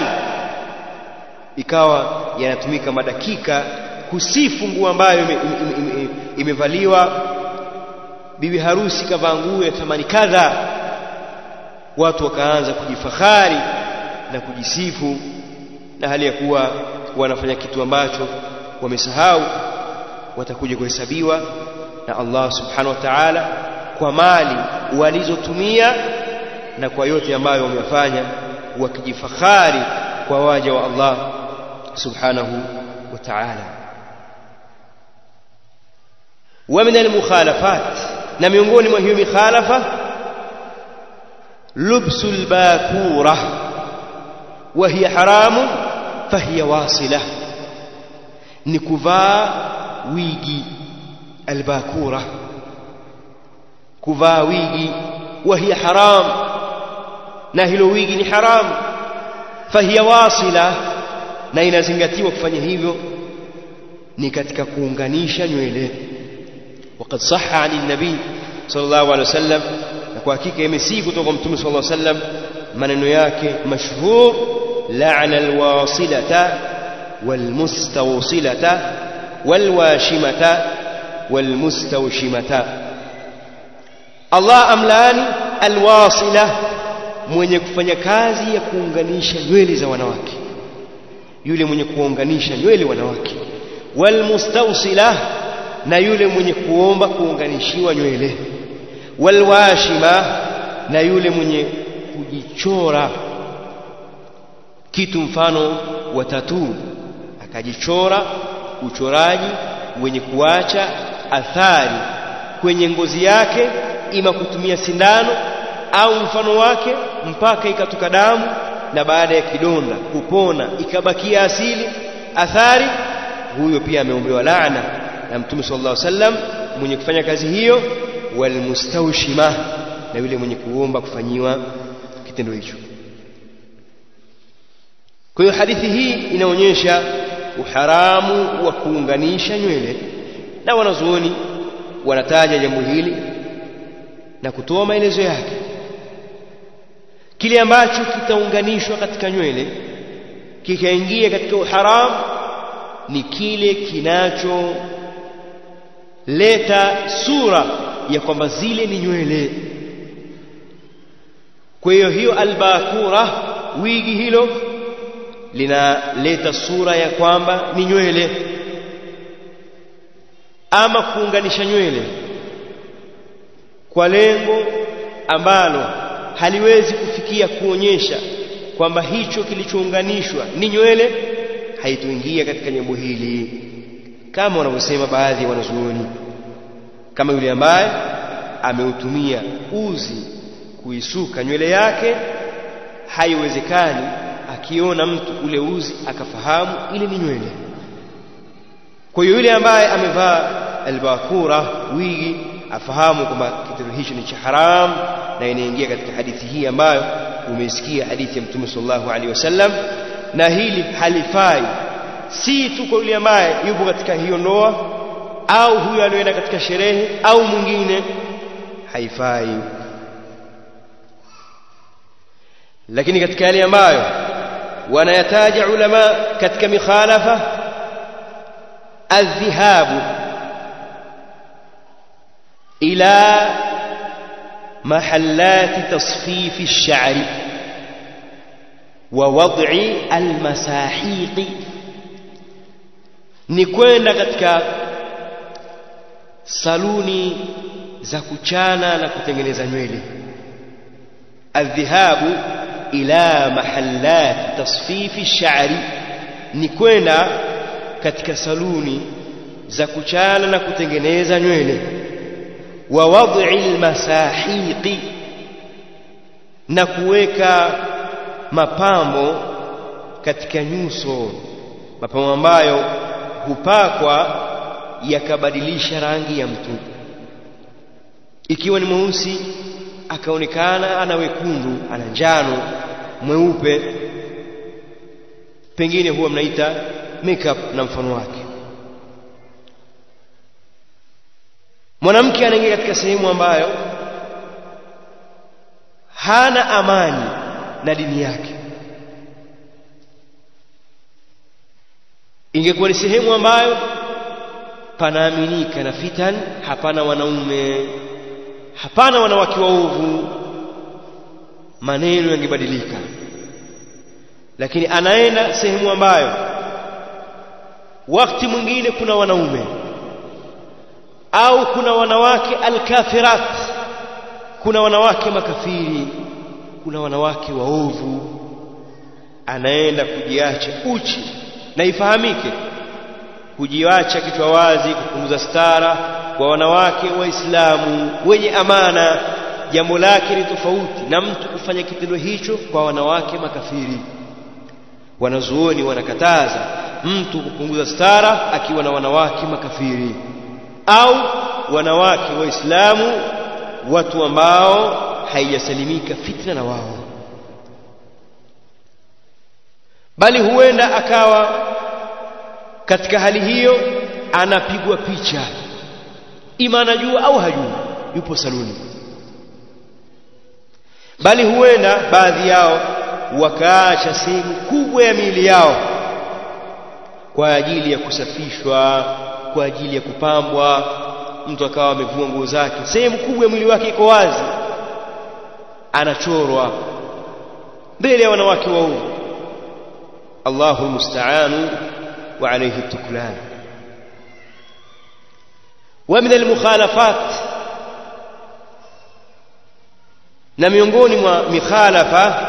ikawa yanatumika madakika kusifu nguo ambayo imevaliwa. Bibi harusi kavaa nguo ya thamani kadha, watu wakaanza kujifahari na kujisifu, na hali ya kuwa wanafanya kitu ambacho wamesahau watakuja kuhesabiwa na Allah subhanahu wa ta'ala kwa mali walizotumia na kwa yote ambayo wamefanya, wakijifahari kwa waja wa Allah subhanahu wa ta'ala. Wa min al-mukhalafat, na miongoni mwa hiyo mikhalafa, lubsul bakura wa hiya haramun fahiya wasila, ni kuvaa wigi. Albakura, kuvaa wigi, wa hiya haram, na hilo wigi ni haram. Fahiya wasila, na inazingatiwa kufanya hivyo ni katika kuunganisha nywele. Waqad sahha 'ani an-nabi sallallahu alayhi wasallam, na kwa hakika imesihi kutoka mtume sallallahu alayhi wasallam maneno yake mashhur, la'ana alwasilata walmustawsilata walwashimata walmustawshimata. Allah amlaani alwasila, mwenye kufanya kazi ya kuunganisha nywele za wanawake, yule mwenye kuunganisha nywele wanawake. Walmustawsila, na yule mwenye kuomba kuunganishiwa nywele. walwashima, na yule mwenye kujichora kitu mfano wa tatuu, akajichora uchoraji wenye kuacha athari kwenye ngozi yake, ima kutumia sindano au mfano wake mpaka ikatoka damu, na baada ya kidonda kupona ikabakia asili athari, huyo pia ameombewa laana na Mtume sallallahu alaihi wasallam mwenye kufanya kazi hiyo. Walmustawshima, na yule mwenye kuomba kufanyiwa kitendo hicho. Kwa hiyo hadithi hii inaonyesha uharamu wa kuunganisha nywele, na wanazuoni wanataja jambo hili na kutoa maelezo yake. Kile ambacho kitaunganishwa katika nywele kikaingia katika uharamu ni kile kinacholeta sura ya kwamba zile ni nywele. Kwa hiyo albakura, wigi hilo linaleta sura ya kwamba ni nywele. Ama kuunganisha nywele kwa lengo ambalo haliwezi kufikia kuonyesha kwamba hicho kilichounganishwa ni nywele, haitoingia katika jambo hili, kama wanavyosema baadhi ya wanazuoni, kama yule ambaye ameutumia uzi kuisuka nywele yake, haiwezekani akiona mtu ule uzi akafahamu ile ni nywele. Kwa hiyo yule ambaye amevaa albakura, wigi, afahamu kwamba kitendo hicho ni cha haram, na inaingia katika hadithi hii ambayo umeisikia, hadithi ya Mtume sallallahu alaihi wasallam. Na hili halifai si tu kwa yule ambaye yupo katika hiyo ndoa au huyo aliyoenda katika sherehe au mwingine, haifai. Lakini katika yale ambayo wanayataja ulama katika mikhalafa, الذهاب إلى محلات تصفيف الشعر ووضع المساحيق، ni kwenda katika saluni za kuchana na kutengeneza nywele. Adhihabu ila mahallat tasfifi ash-sha'ri, ni kwenda katika saluni za kuchana na kutengeneza nywele. Wa wad'i al-masahiqi, na kuweka mapambo katika nyuso, mapambo ambayo hupakwa yakabadilisha rangi ya mtu. Ikiwa ni mweusi akaonekana ana wekundu, ana njano, mweupe, pengine huwa mnaita makeup na mfano wake. Mwanamke anaingia katika sehemu ambayo hana amani na dini yake. Ingekuwa ni sehemu ambayo panaaminika na fitan, hapana wanaume, hapana wanawake waovu, maneno yangebadilika. Lakini anaenda sehemu ambayo wakati mwingine kuna wanaume au kuna wanawake alkafirat, kuna wanawake makafiri, kuna wanawake waovu. Anaenda kujiacha uchi, na ifahamike kujiacha kichwa wazi, kupunguza stara kwa wanawake waislamu wenye amana, jambo lake ni tofauti na mtu kufanya kitendo hicho kwa wanawake makafiri. Wanazuoni wanakataza mtu kupunguza stara akiwa na wanawake makafiri au wanawake waislamu, watu ambao haijasalimika fitna na wao. Bali huenda akawa katika hali hiyo anapigwa picha, ima anajua au hajui, yupo saluni. Bali huenda baadhi yao wakaacha sehemu kubwa ya miili yao kwa ajili ya kusafishwa, kwa ajili ya kupambwa. Mtu akawa amevua nguo zake, sehemu kubwa ya mwili wake iko wazi, anachorwa mbele ya wanawake waovu. Allahu musta'anu wa alayhi tuklan. Wa min al-mukhalafat Na miongoni mwa mikhalafa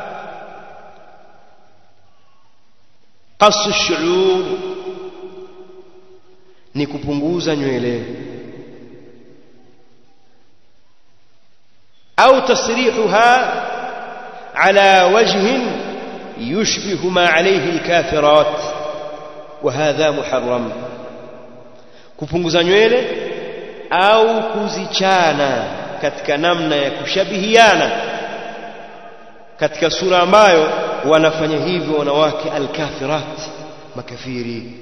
qasu ash-shu'ur, ni kupunguza nywele, au tasrihuha ala wajhin yushbihu ma alayhi al-kafirat, wa hadha muharram. Kupunguza nywele au kuzichana katika namna ya kushabihiana katika sura ambayo wanafanya hivyo wanawake al-kafirat, makafiri.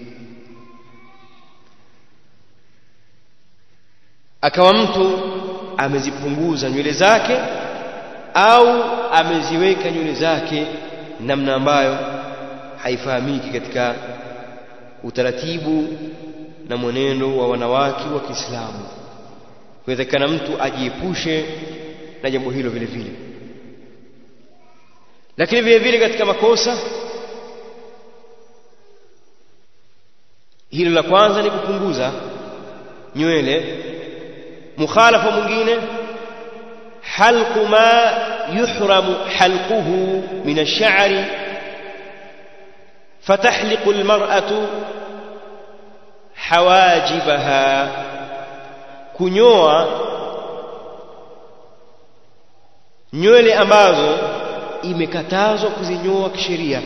Akawa mtu amezipunguza nywele zake au ameziweka nywele zake namna ambayo haifahamiki katika utaratibu na mwenendo wa wanawake wa Kiislamu. Inawezekana mtu ajiepushe na jambo hilo vile vile. Lakini vile vile katika makosa, hilo la kwanza ni kupunguza nywele. Mukhalafa mwingine, halqu ma yuhramu halquhu min ash-sha'ri, fatahliqu al-mar'atu hawajibaha, kunyoa nywele ambazo imekatazwa kuzinyoa kisheria,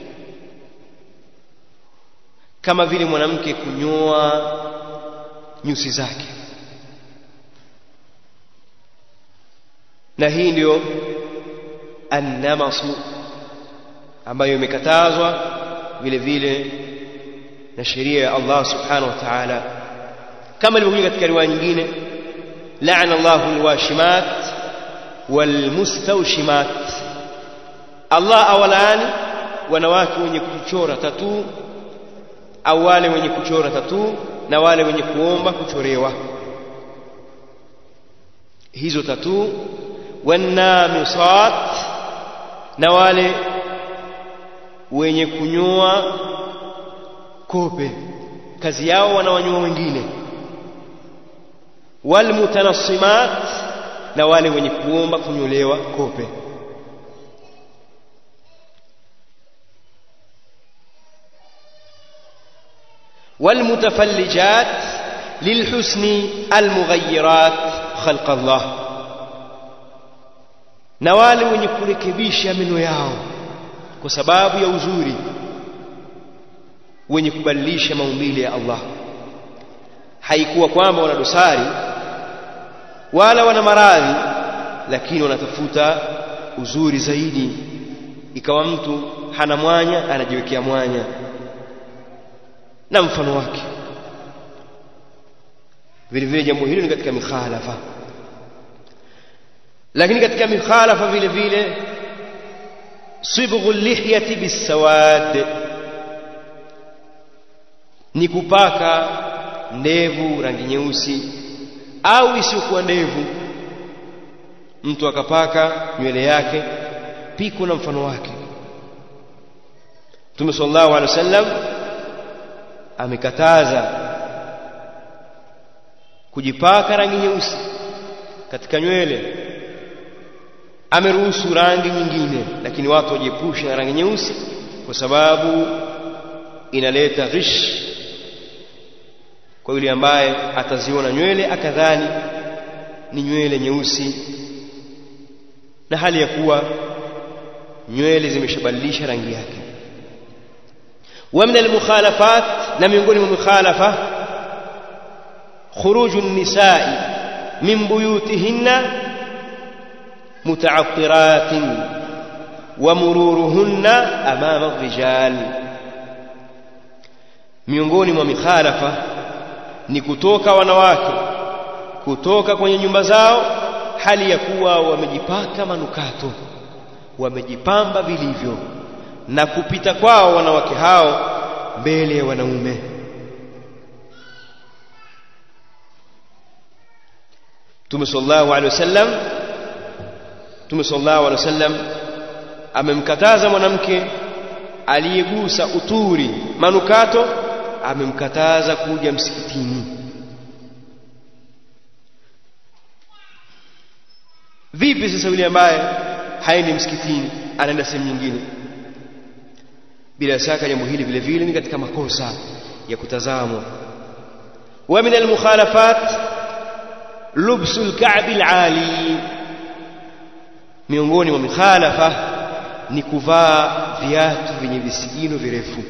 kama vile mwanamke kunyoa nyusi zake. Na hii ndio an-namasu ambayo imekatazwa vile vile na sheria ya Allah subhanahu wa ta'ala, kama ilivyokuja katika riwaya nyingine, la'ana Allahu al-washimat wal-mustawshimat, Allah awalaani wanawake wenye kuchora tatu au wale wenye kuchora tatu na wale wenye kuomba kuchorewa hizo tatu, wan-namisat, na wale wenye kunyoa kope, kazi yao wanawanyoa wengine, wal-mutanassimat, na wale wenye kuomba kunyolewa kope. والمتفلجات للحسن المغيرات خلق الله, na wale wenye kurekebisha meno yao kwa sababu ya uzuri, wenye kubadilisha maumbile ya Allah. Haikuwa kwamba wana dosari wala wana maradhi, lakini wanatafuta uzuri zaidi. Ikawa mtu hana mwanya, anajiwekea mwanya na mfano wake. Vile vile jambo hili ni katika mikhalafa. Lakini katika mikhalafa vile vile sibghu lihyati bisawad, ni kupaka ndevu rangi nyeusi au isiyokuwa ndevu. Mtu akapaka nywele yake piko na mfano wake. Mtume sallallahu alaihi wasallam amekataza kujipaka rangi nyeusi katika nywele. Ameruhusu rangi nyingine, lakini watu wajiepushe na rangi nyeusi kwa sababu inaleta ghish kwa yule ambaye ataziona nywele akadhani ni nywele nyeusi, na hali ya kuwa nywele zimeshabadilisha rangi yake. Wa min al-mukhalafat, na miongoni mwa mukhalafa, khuruju an-nisa'i min buyutihinna muta'attiratin wa mururuhunna amama ar-rijal. Miongoni mwa mikhalafa ni kutoka wanawake kutoka kwenye nyumba zao hali ya kuwa wamejipaka manukato, wamejipamba vilivyo, na kupita kwao wanawake hao mbele ya wanaume. Mtume sallallahu alaihi wasallam amemkataza mwanamke aliyegusa uturi manukato, amemkataza kuja msikitini. Vipi sasa yule ambaye haendi msikitini anaenda sehemu nyingine? Bila shaka jambo hili vile vile ni katika makosa ya kutazamwa. Wa min al-mukhalafat lubsu al-ka'b al-ali, miongoni mwa mukhalafa ni kuvaa viatu vyenye visigino virefu.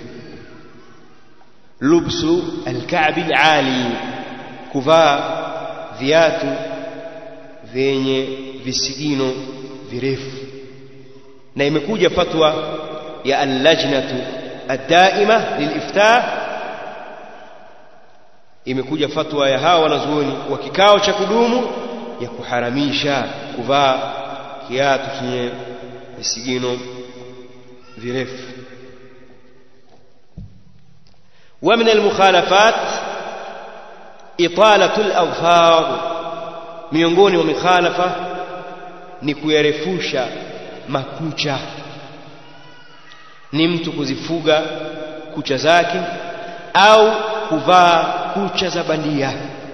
Lubsu al-ka'b al-ali, kuvaa viatu vyenye visigino virefu. Na imekuja fatwa ya al-lajnatu ad-daima lil-iftah, imekuja fatwa ya hawa wanazuoni wa kikao cha kudumu ya kuharamisha kuvaa kiatu chenye visigino virefu. Wa min al-mukhalafat italatu al-adfar, miongoni mwa mikhalafa ni kuyarefusha makucha. Ni mtu kuzifuga kucha zake au kuvaa kucha za bandia.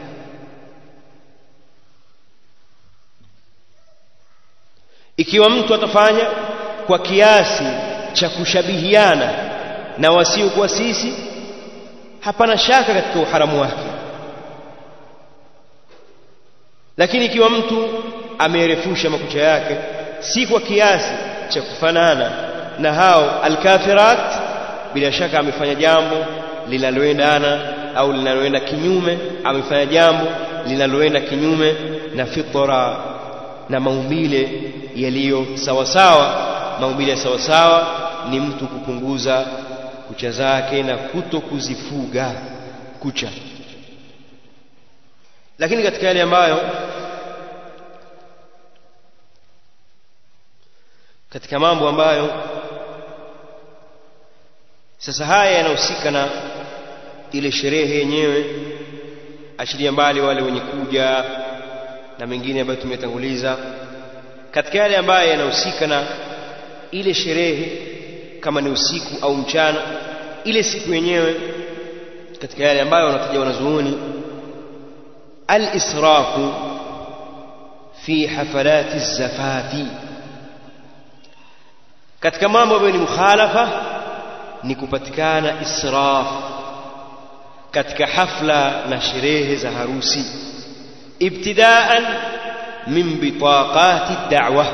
Ikiwa mtu atafanya kwa kiasi cha kushabihiana na wasiokuwa sisi, hapana shaka katika uharamu wake. Lakini ikiwa mtu amerefusha makucha yake si kwa kiasi cha kufanana na hao alkafirat, bila shaka amefanya jambo linaloendana au linaloenda kinyume, amefanya jambo linaloenda kinyume na fitra na maumbile yaliyo sawa sawa. Maumbile ya sawa sawa ni mtu kupunguza kucha zake na kuto kuzifuga kucha. Lakini katika yale ambayo katika mambo ambayo sasa haya yanahusika na ile sherehe yenyewe, achilia mbali wale wenye kuja na mengine ambayo tumetanguliza, katika yale ambayo yanahusika na ile sherehe, kama ni usiku au mchana, ile siku yenyewe, katika yale ambayo wanataja wanazuoni al-israfu fi hafalati az-zafafi, katika mambo ambayo ni mukhalafa ni kupatikana israf katika hafla na sherehe za harusi, ibtidaan min bitaqati ad-da'wa,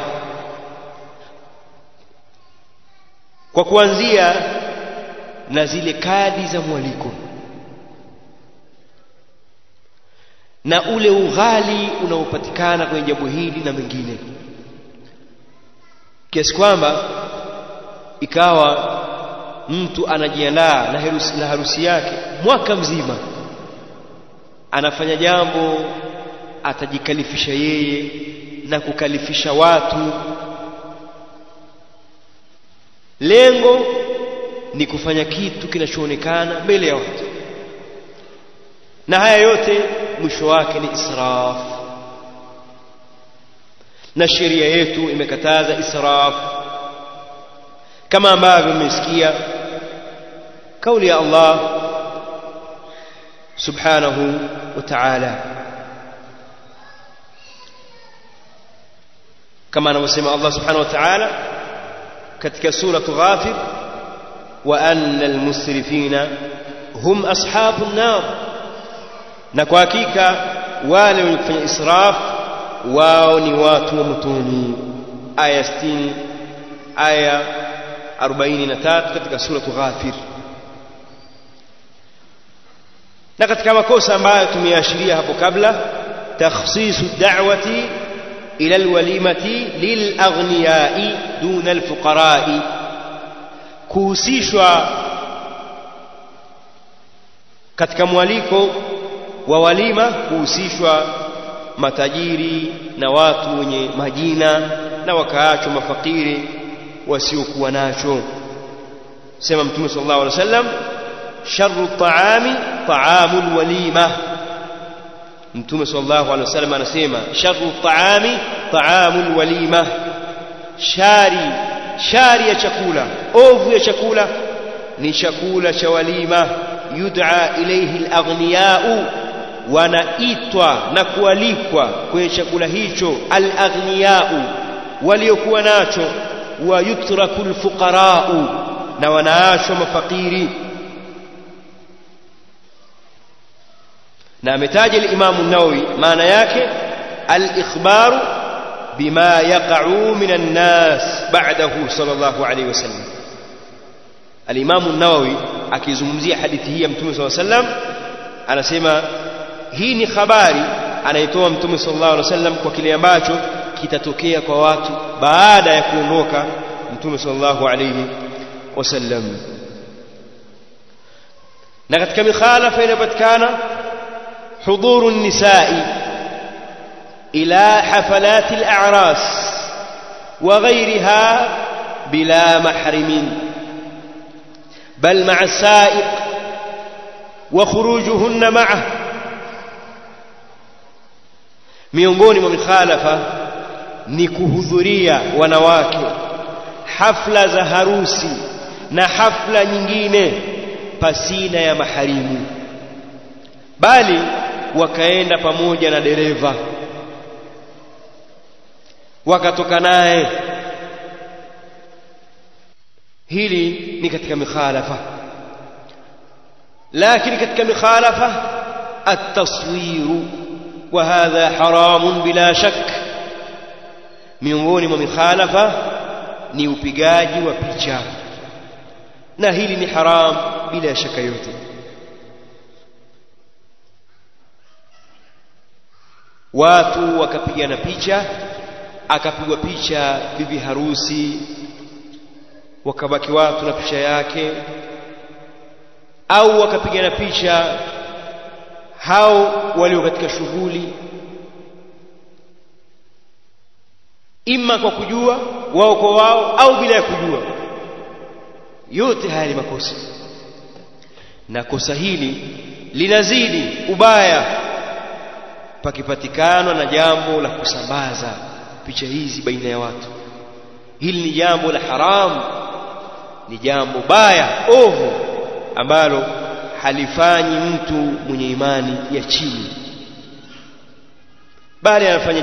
kwa kuanzia na zile kadi za mwaliko na ule ughali unaopatikana kwenye jambo hili na mengine, kiasi kwamba ikawa mtu anajiandaa na harusi yake mwaka mzima, anafanya jambo atajikalifisha yeye na kukalifisha watu. Lengo ni kufanya kitu kinachoonekana mbele ya watu, na haya yote mwisho wake ni israf. Na sheria yetu imekataza israf, kama ambavyo mmesikia kauli ya Allah subhanahu wa ta'ala, kama anavyosema Allah subhanahu wa ta'ala katika sura Ghafir, wa anna almusrifina hum ashabun nar, na kwa hakika wale wenye kufanya israf wao ni watu wa motoni. Aya 60 aya 43 katika sura Ghafir. Na katika makosa ambayo tumeashiria hapo kabla, takhsisu da'wati ila alwalimati lilaghniyai duna alfuqarai, kuhusishwa katika mwaliko wa walima, kuhusishwa matajiri na watu wenye majina na wakaachwa mafakiri wasiokuwa nacho. Sema Mtume sallallahu alaihi wasallam, sharru at-ta'ami ta'amul walima. Mtume sallallahu alaihi wasallam anasema sharru at-ta'ami ta'amul walima, shari ya chakula, ovu ya chakula ni chakula cha walima. Yud'a ilayhi al-aghniya'u wanaitwa na kualikwa kwenye chakula hicho al-aghniyau, waliokuwa nacho, wa yutrakul fuqara'u, na wanaachwa mafakiri. Na ametaja al-Imam an-Nawawi maana yake al-ikhbaru bima yaqa'u min an-nas ba'dahu sallallahu alayhi wasallam. Al-Imam an-Nawawi akizungumzia hadithi hii ya Mtume sallallahu alayhi wasallam anasema hii ni habari anaitoa Mtume sallallahu alayhi wasallam kwa kile ambacho kitatokea kwa watu baada ya kuondoka Mtume sallallahu alayhi wasallam. Na katika mikhalafa inapatikana حضور النساء إلى حفلات الأعراس وغيرها بلا محرم، بل مع السائق وخروجهن معه. miongoni mwa mikhalafa ni kuhudhuria wanawake hafla za harusi na hafla nyingine pasina ya maharimu, bali wakaenda pamoja na dereva wakatoka naye. hili ni katika mikhalafa. lakini katika mikhalafa at-taswiru, wa hadha haramun bila shak. miongoni mwa mikhalafa ni upigaji wa picha, na hili ni haram bila shaka yote. watu wakapigana picha, akapigwa picha bibi harusi, wakabaki watu na picha yake, au wakapigana picha hao walio katika shughuli, ima kwa kujua wao kwa wao au bila ya kujua. yote haya ni makosa, na kosa hili linazidi ubaya pakipatikana na jambo la kusambaza picha hizi baina ya watu. Hili ni jambo la haramu, ni jambo baya ovu ambalo halifanyi mtu mwenye imani ya chini, bali analifanya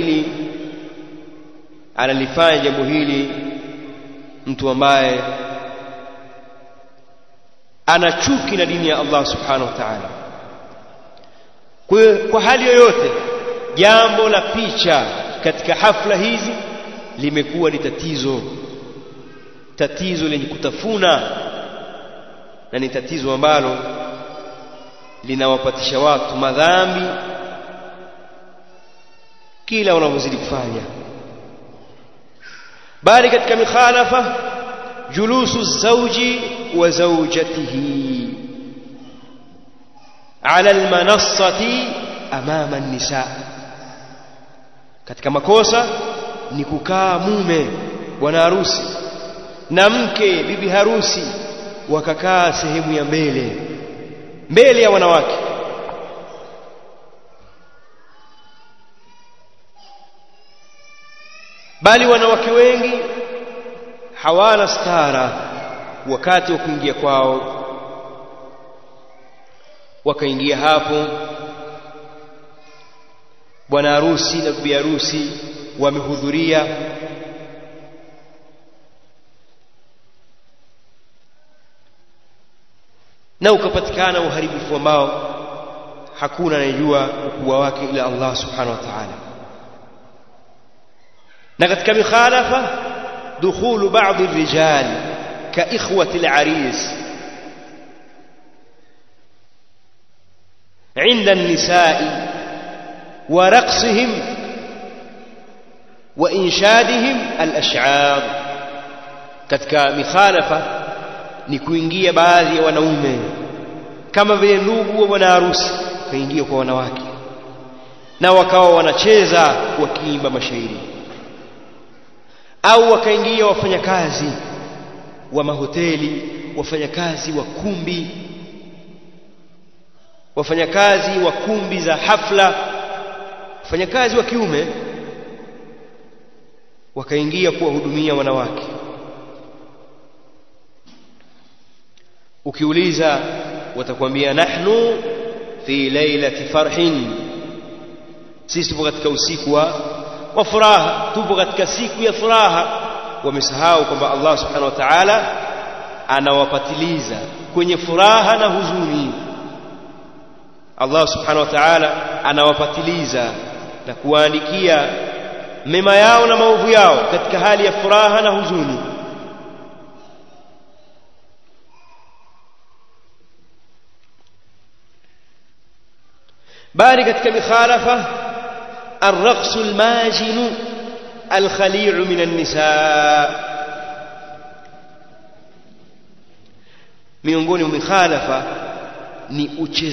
jambo hili mtu ambaye ana chuki na dini ya Allah subhanahu wa ta'ala. Kwa hali yoyote, jambo la picha katika hafla hizi limekuwa ni tatizo lenye kutafuna, na ni tatizo ambalo linawapatisha watu madhambi kila wanapozidi kufanya. bali katika mikhalafa julusu zawji wa zawjatihi ala almanassati amama an-nisa. katika makosa ni kukaa mume bwana harusi na mke bibi harusi wakakaa sehemu ya mbele ya wanawake. bali wanawake wengi hawana stara wakati wa kuingia kwao, wakaingia hapo bwana harusi na bibi harusi wamehudhuria, na ukapatikana uharibifu ambao hakuna anayejua ukubwa wake ila Allah subhanahu wa ta'ala. na katika mikhalafa dukhulu ba'd ar-rijal ka ikhwati al-aris 'inda an-nisa'i wa raqsihim wa inshadihim al-ash'ar. katika mikhalafa ni kuingia baadhi ya wanaume kama vile ndugu wa bwana harusi kaingia kwa wanawake na wakawa wanacheza wakiimba mashairi, au wakaingia wafanyakazi wa mahoteli, wafanyakazi wa kumbi, wafanyakazi wa kumbi za hafla, wafanyakazi wa kiume wakaingia kuwahudumia wanawake. Ukiuliza watakwambia nahnu fi lailati farhin, sisi tupo katika usiku wa furaha, tupo katika siku ya furaha. Wamesahau kwamba Allah subhanahu wa ta'ala anawapatiliza kwenye furaha na huzuni. Allah subhanahu wa ta'ala anawapatiliza na kuwaandikia mema yao na maovu yao katika hali ya furaha na huzuni. bali katika mikhalafa الرقص الماجن الخليع من النساء, miongoni mwa mikhalafa ni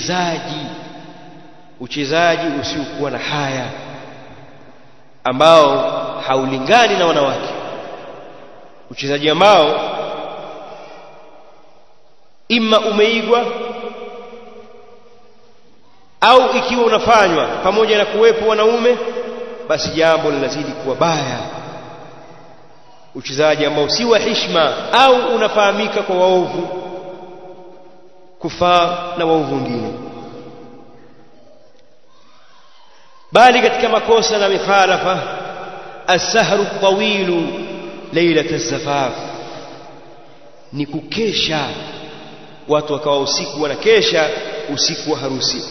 uchezaji usiokuwa na haya ambao haulingani na wanawake, uchezaji ambao imma umeigwa au ikiwa unafanywa pamoja na kuwepo wanaume, basi jambo linazidi kuwa baya. Uchezaji ambao si wa heshima au unafahamika kwa waovu, kufaa na waovu wengine. bali katika makosa na mikhalafa as-sahru at-tawilu lailat az-zafaf, ni kukesha. Watu wakawa usiku wanakesha usiku wa harusi,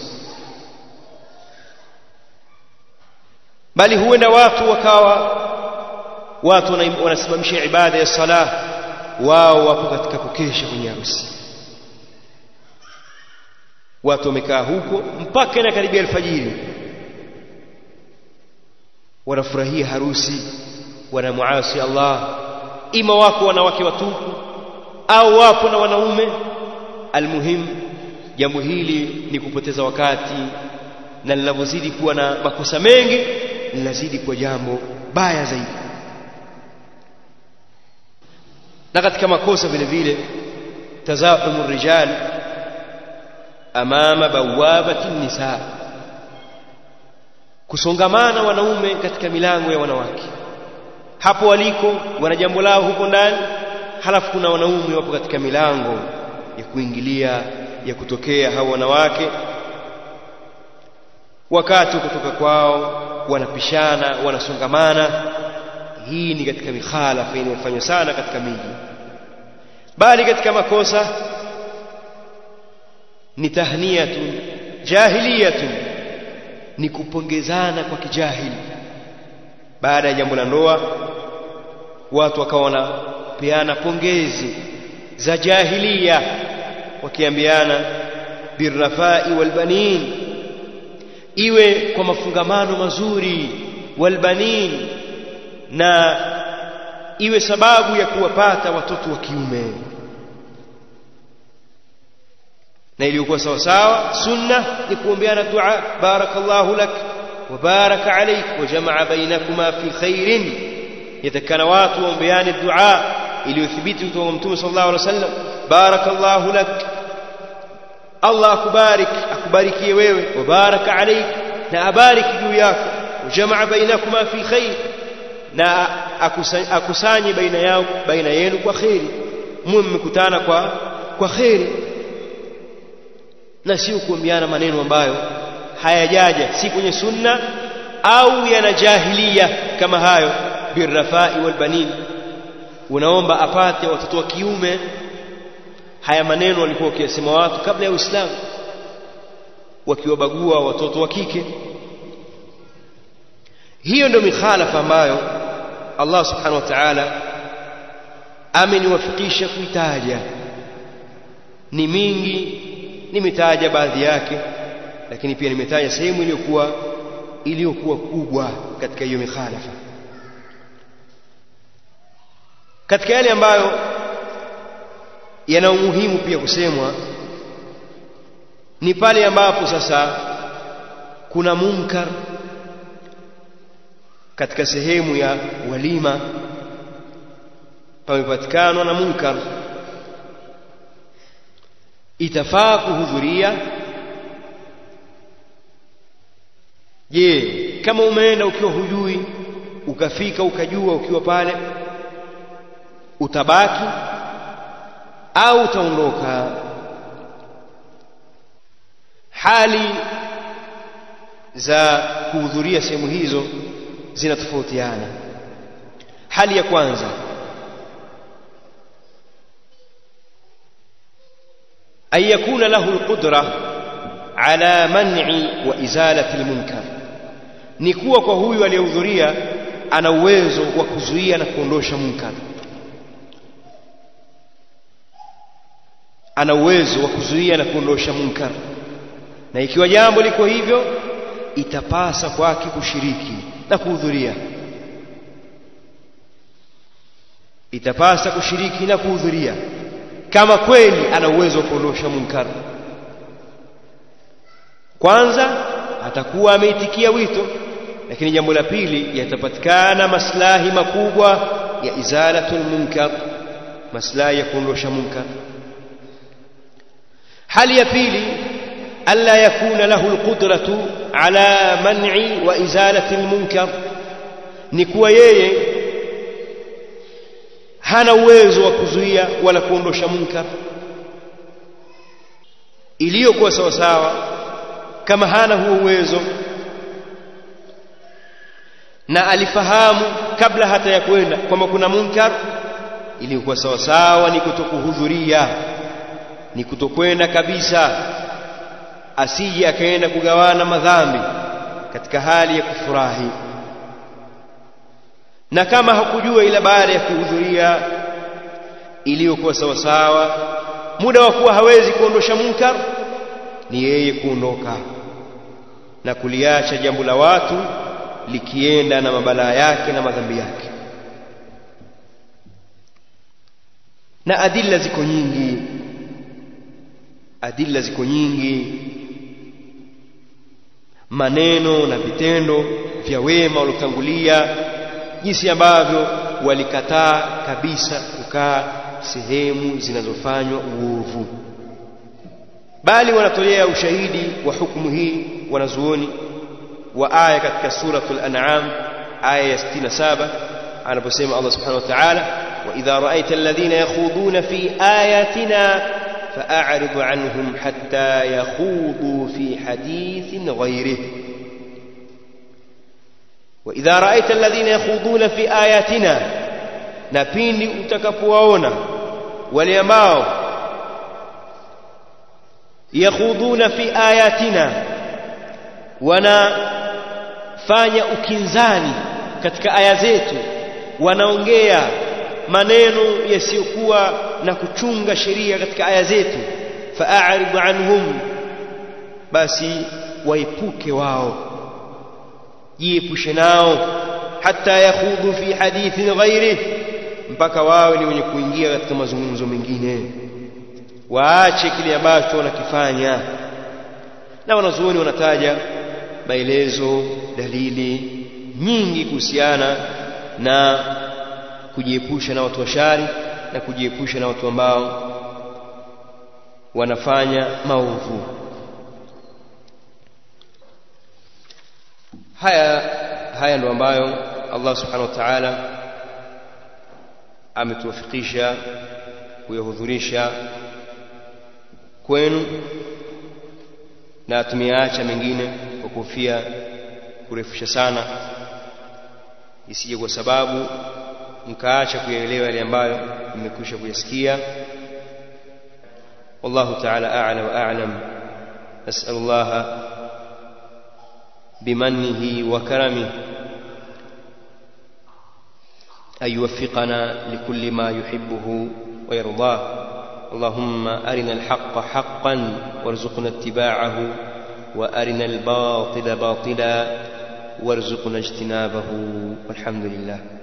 bali huenda watu wanasimamisha ibada ya sala, wao wapo katika kukesha kwenye harusi. Watu wamekaa huko mpaka inakaribia alfajiri, wanafurahia harusi, wanamuasi Allah. Ima wako wanawake watupu au wapo na wanaume. Almuhim, jambo hili ni kupoteza wakati, na linapozidi kuwa na makosa mengi linazidi kuwa jambo baya zaidi. Na katika makosa vile vile tazahumu rijal amama bawabati nisa, kusongamana wanaume katika milango ya wanawake. Hapo waliko wana jambo lao huko ndani, halafu kuna wanaume wapo katika milango ya kuingilia, ya kutokea hao wanawake. Wakati kutoka kwao wanapishana, wanasongamana. Hii ni katika mikhalafa inayofanywa sana katika miji. Bali katika makosa ni tahniyatun jahiliyatun, ni kupongezana kwa kijahili. Baada ya jambo la ndoa, watu wakawa wanapeana pongezi za jahiliya, wakiambiana birrafai walbanin, iwe kwa mafungamano mazuri, walbanin, na iwe sababu ya kuwapata watoto wa kiume. Na iliyokuwa sawa sawa sunna ni kuombeana dua, barakallahu lak wa baraka alayk wa jamaa bainakuma fi khairin. Yatakana watu waombeane dua iliyothibiti kutoka kwa Mtume sallallahu alaihi wasallam, barakallahu lak, Allah akubarikie wewe, wa baraka alayk, na abariki juu yako, wa jamaa bainakuma fi khair, na akusanye baina yenu kwa khairi, mmekutana kwa khairi. Na sio kuambiana maneno ambayo hayajaja si kwenye sunna au yana jahiliya kama hayo, birrafai walbanin, unaomba apate watoto wa kiume. Haya maneno walikuwa wakisema watu kabla ya Uislamu, wakiwabagua watoto wa kike. Hiyo ndio mikhalafa ambayo Allah subhanahu wa ta'ala ameniwafikisha kuitaja. Ni mingi, nimetaja baadhi yake, lakini pia nimetaja sehemu iliyokuwa kubwa katika hiyo mikhalafa. Katika yale ambayo yana umuhimu pia kusemwa ni pale ambapo sasa kuna munkar katika sehemu ya walima, pamepatikana na munkar, itafaa kuhudhuria. Je, kama umeenda ukiwa hujui, ukafika ukajua ukiwa pale, utabaki au utaondoka? hali za kuhudhuria sehemu hizo zinatofautiana. Hali ya kwanza, أن يكون له القدرة على منع وإزالة المنكر, نكوا kwa huyu aliyehudhuria ana uwezo wa kuzuia na kuondosha munkar, ana uwezo wa kuzuia na kuondosha munkar. Na ikiwa jambo liko hivyo, itapasa kwake kushiriki na kuhudhuria, itapasa kushiriki na kuhudhuria kama kweli ana uwezo wa kuondosha munkar. Kwanza atakuwa ameitikia wito, lakini jambo la pili, yatapatikana maslahi makubwa ya izalatul munkar, maslahi ya kuondosha munkar. hali ya pili, alla yakuna lahu alqudratu ala man'i wa izalati almunkar, ni kuwa yeye hana uwezo wa kuzuia wala kuondosha munkar. Iliyokuwa sawa sawa, kama hana huo uwezo na alifahamu kabla hata ya kwenda kwamba kuna munkar, iliyokuwa sawa sawa ni kutokuhudhuria, ni kutokwenda kabisa, asije akaenda kugawana madhambi katika hali ya kufurahi. Na kama hakujua ila baada ya kuhudhuria, iliyokuwa sawa sawa, muda wa kuwa hawezi kuondosha munkar, ni yeye kuondoka na kuliacha jambo la watu likienda na mabalaa yake na madhambi yake. Na adilla ziko nyingi, adilla ziko nyingi, maneno na vitendo vya wema waliotangulia, jinsi ambavyo walikataa kabisa kukaa sehemu zinazofanywa uovu, bali wanatolea ushahidi wa hukumu hii wanazuoni wa aya katika suratul An'am aya ya 67 anaposema Allah subhanahu wa ta'ala, wa idha ra'aita alladhina yakhuduna fi ayatina fa'arid 'anhum hatta yakhudu fi hadithin ghayrihi. wa idha ra'aita alladhina yakhuduna fi ayatina, na pindi utakapowaona wale ambao yakhuduna fi ayatina, wanafanya ukinzani katika aya zetu, wanaongea maneno yasiyokuwa na kuchunga sheria katika aya zetu, fa'arid anhum, basi waipuke wao, jiepushe nao, hatta yakhudhu fi hadithin ghairi, mpaka wawe ni wenye kuingia katika mazungumzo mengine, waache kile ambacho wanakifanya. Na wanazuoni wanataja maelezo, dalili nyingi kuhusiana na kujiepusha na watu wa shari na kujiepusha na watu ambao wanafanya maovu. Haya ndio ambayo Allah subhanahu wa ta'ala ametuwafikisha kuyahudhurisha kwenu, na tumeacha mengine kwa kufia kurefusha sana, isije kwa sababu mkaacha kuyaelewa yale ambayo mmekwisha kuyasikia. Wallahu ta'ala a'la wa a'lam. Nas'alullaha بمنه وكرمه أن يوفقنا لكل ما يحبه ويرضاه. اللهم أرنا الحق حقا وارزقنا اتباعه، وأرنا الباطل باطلا وارزقنا اجتنابه، والحمد لله.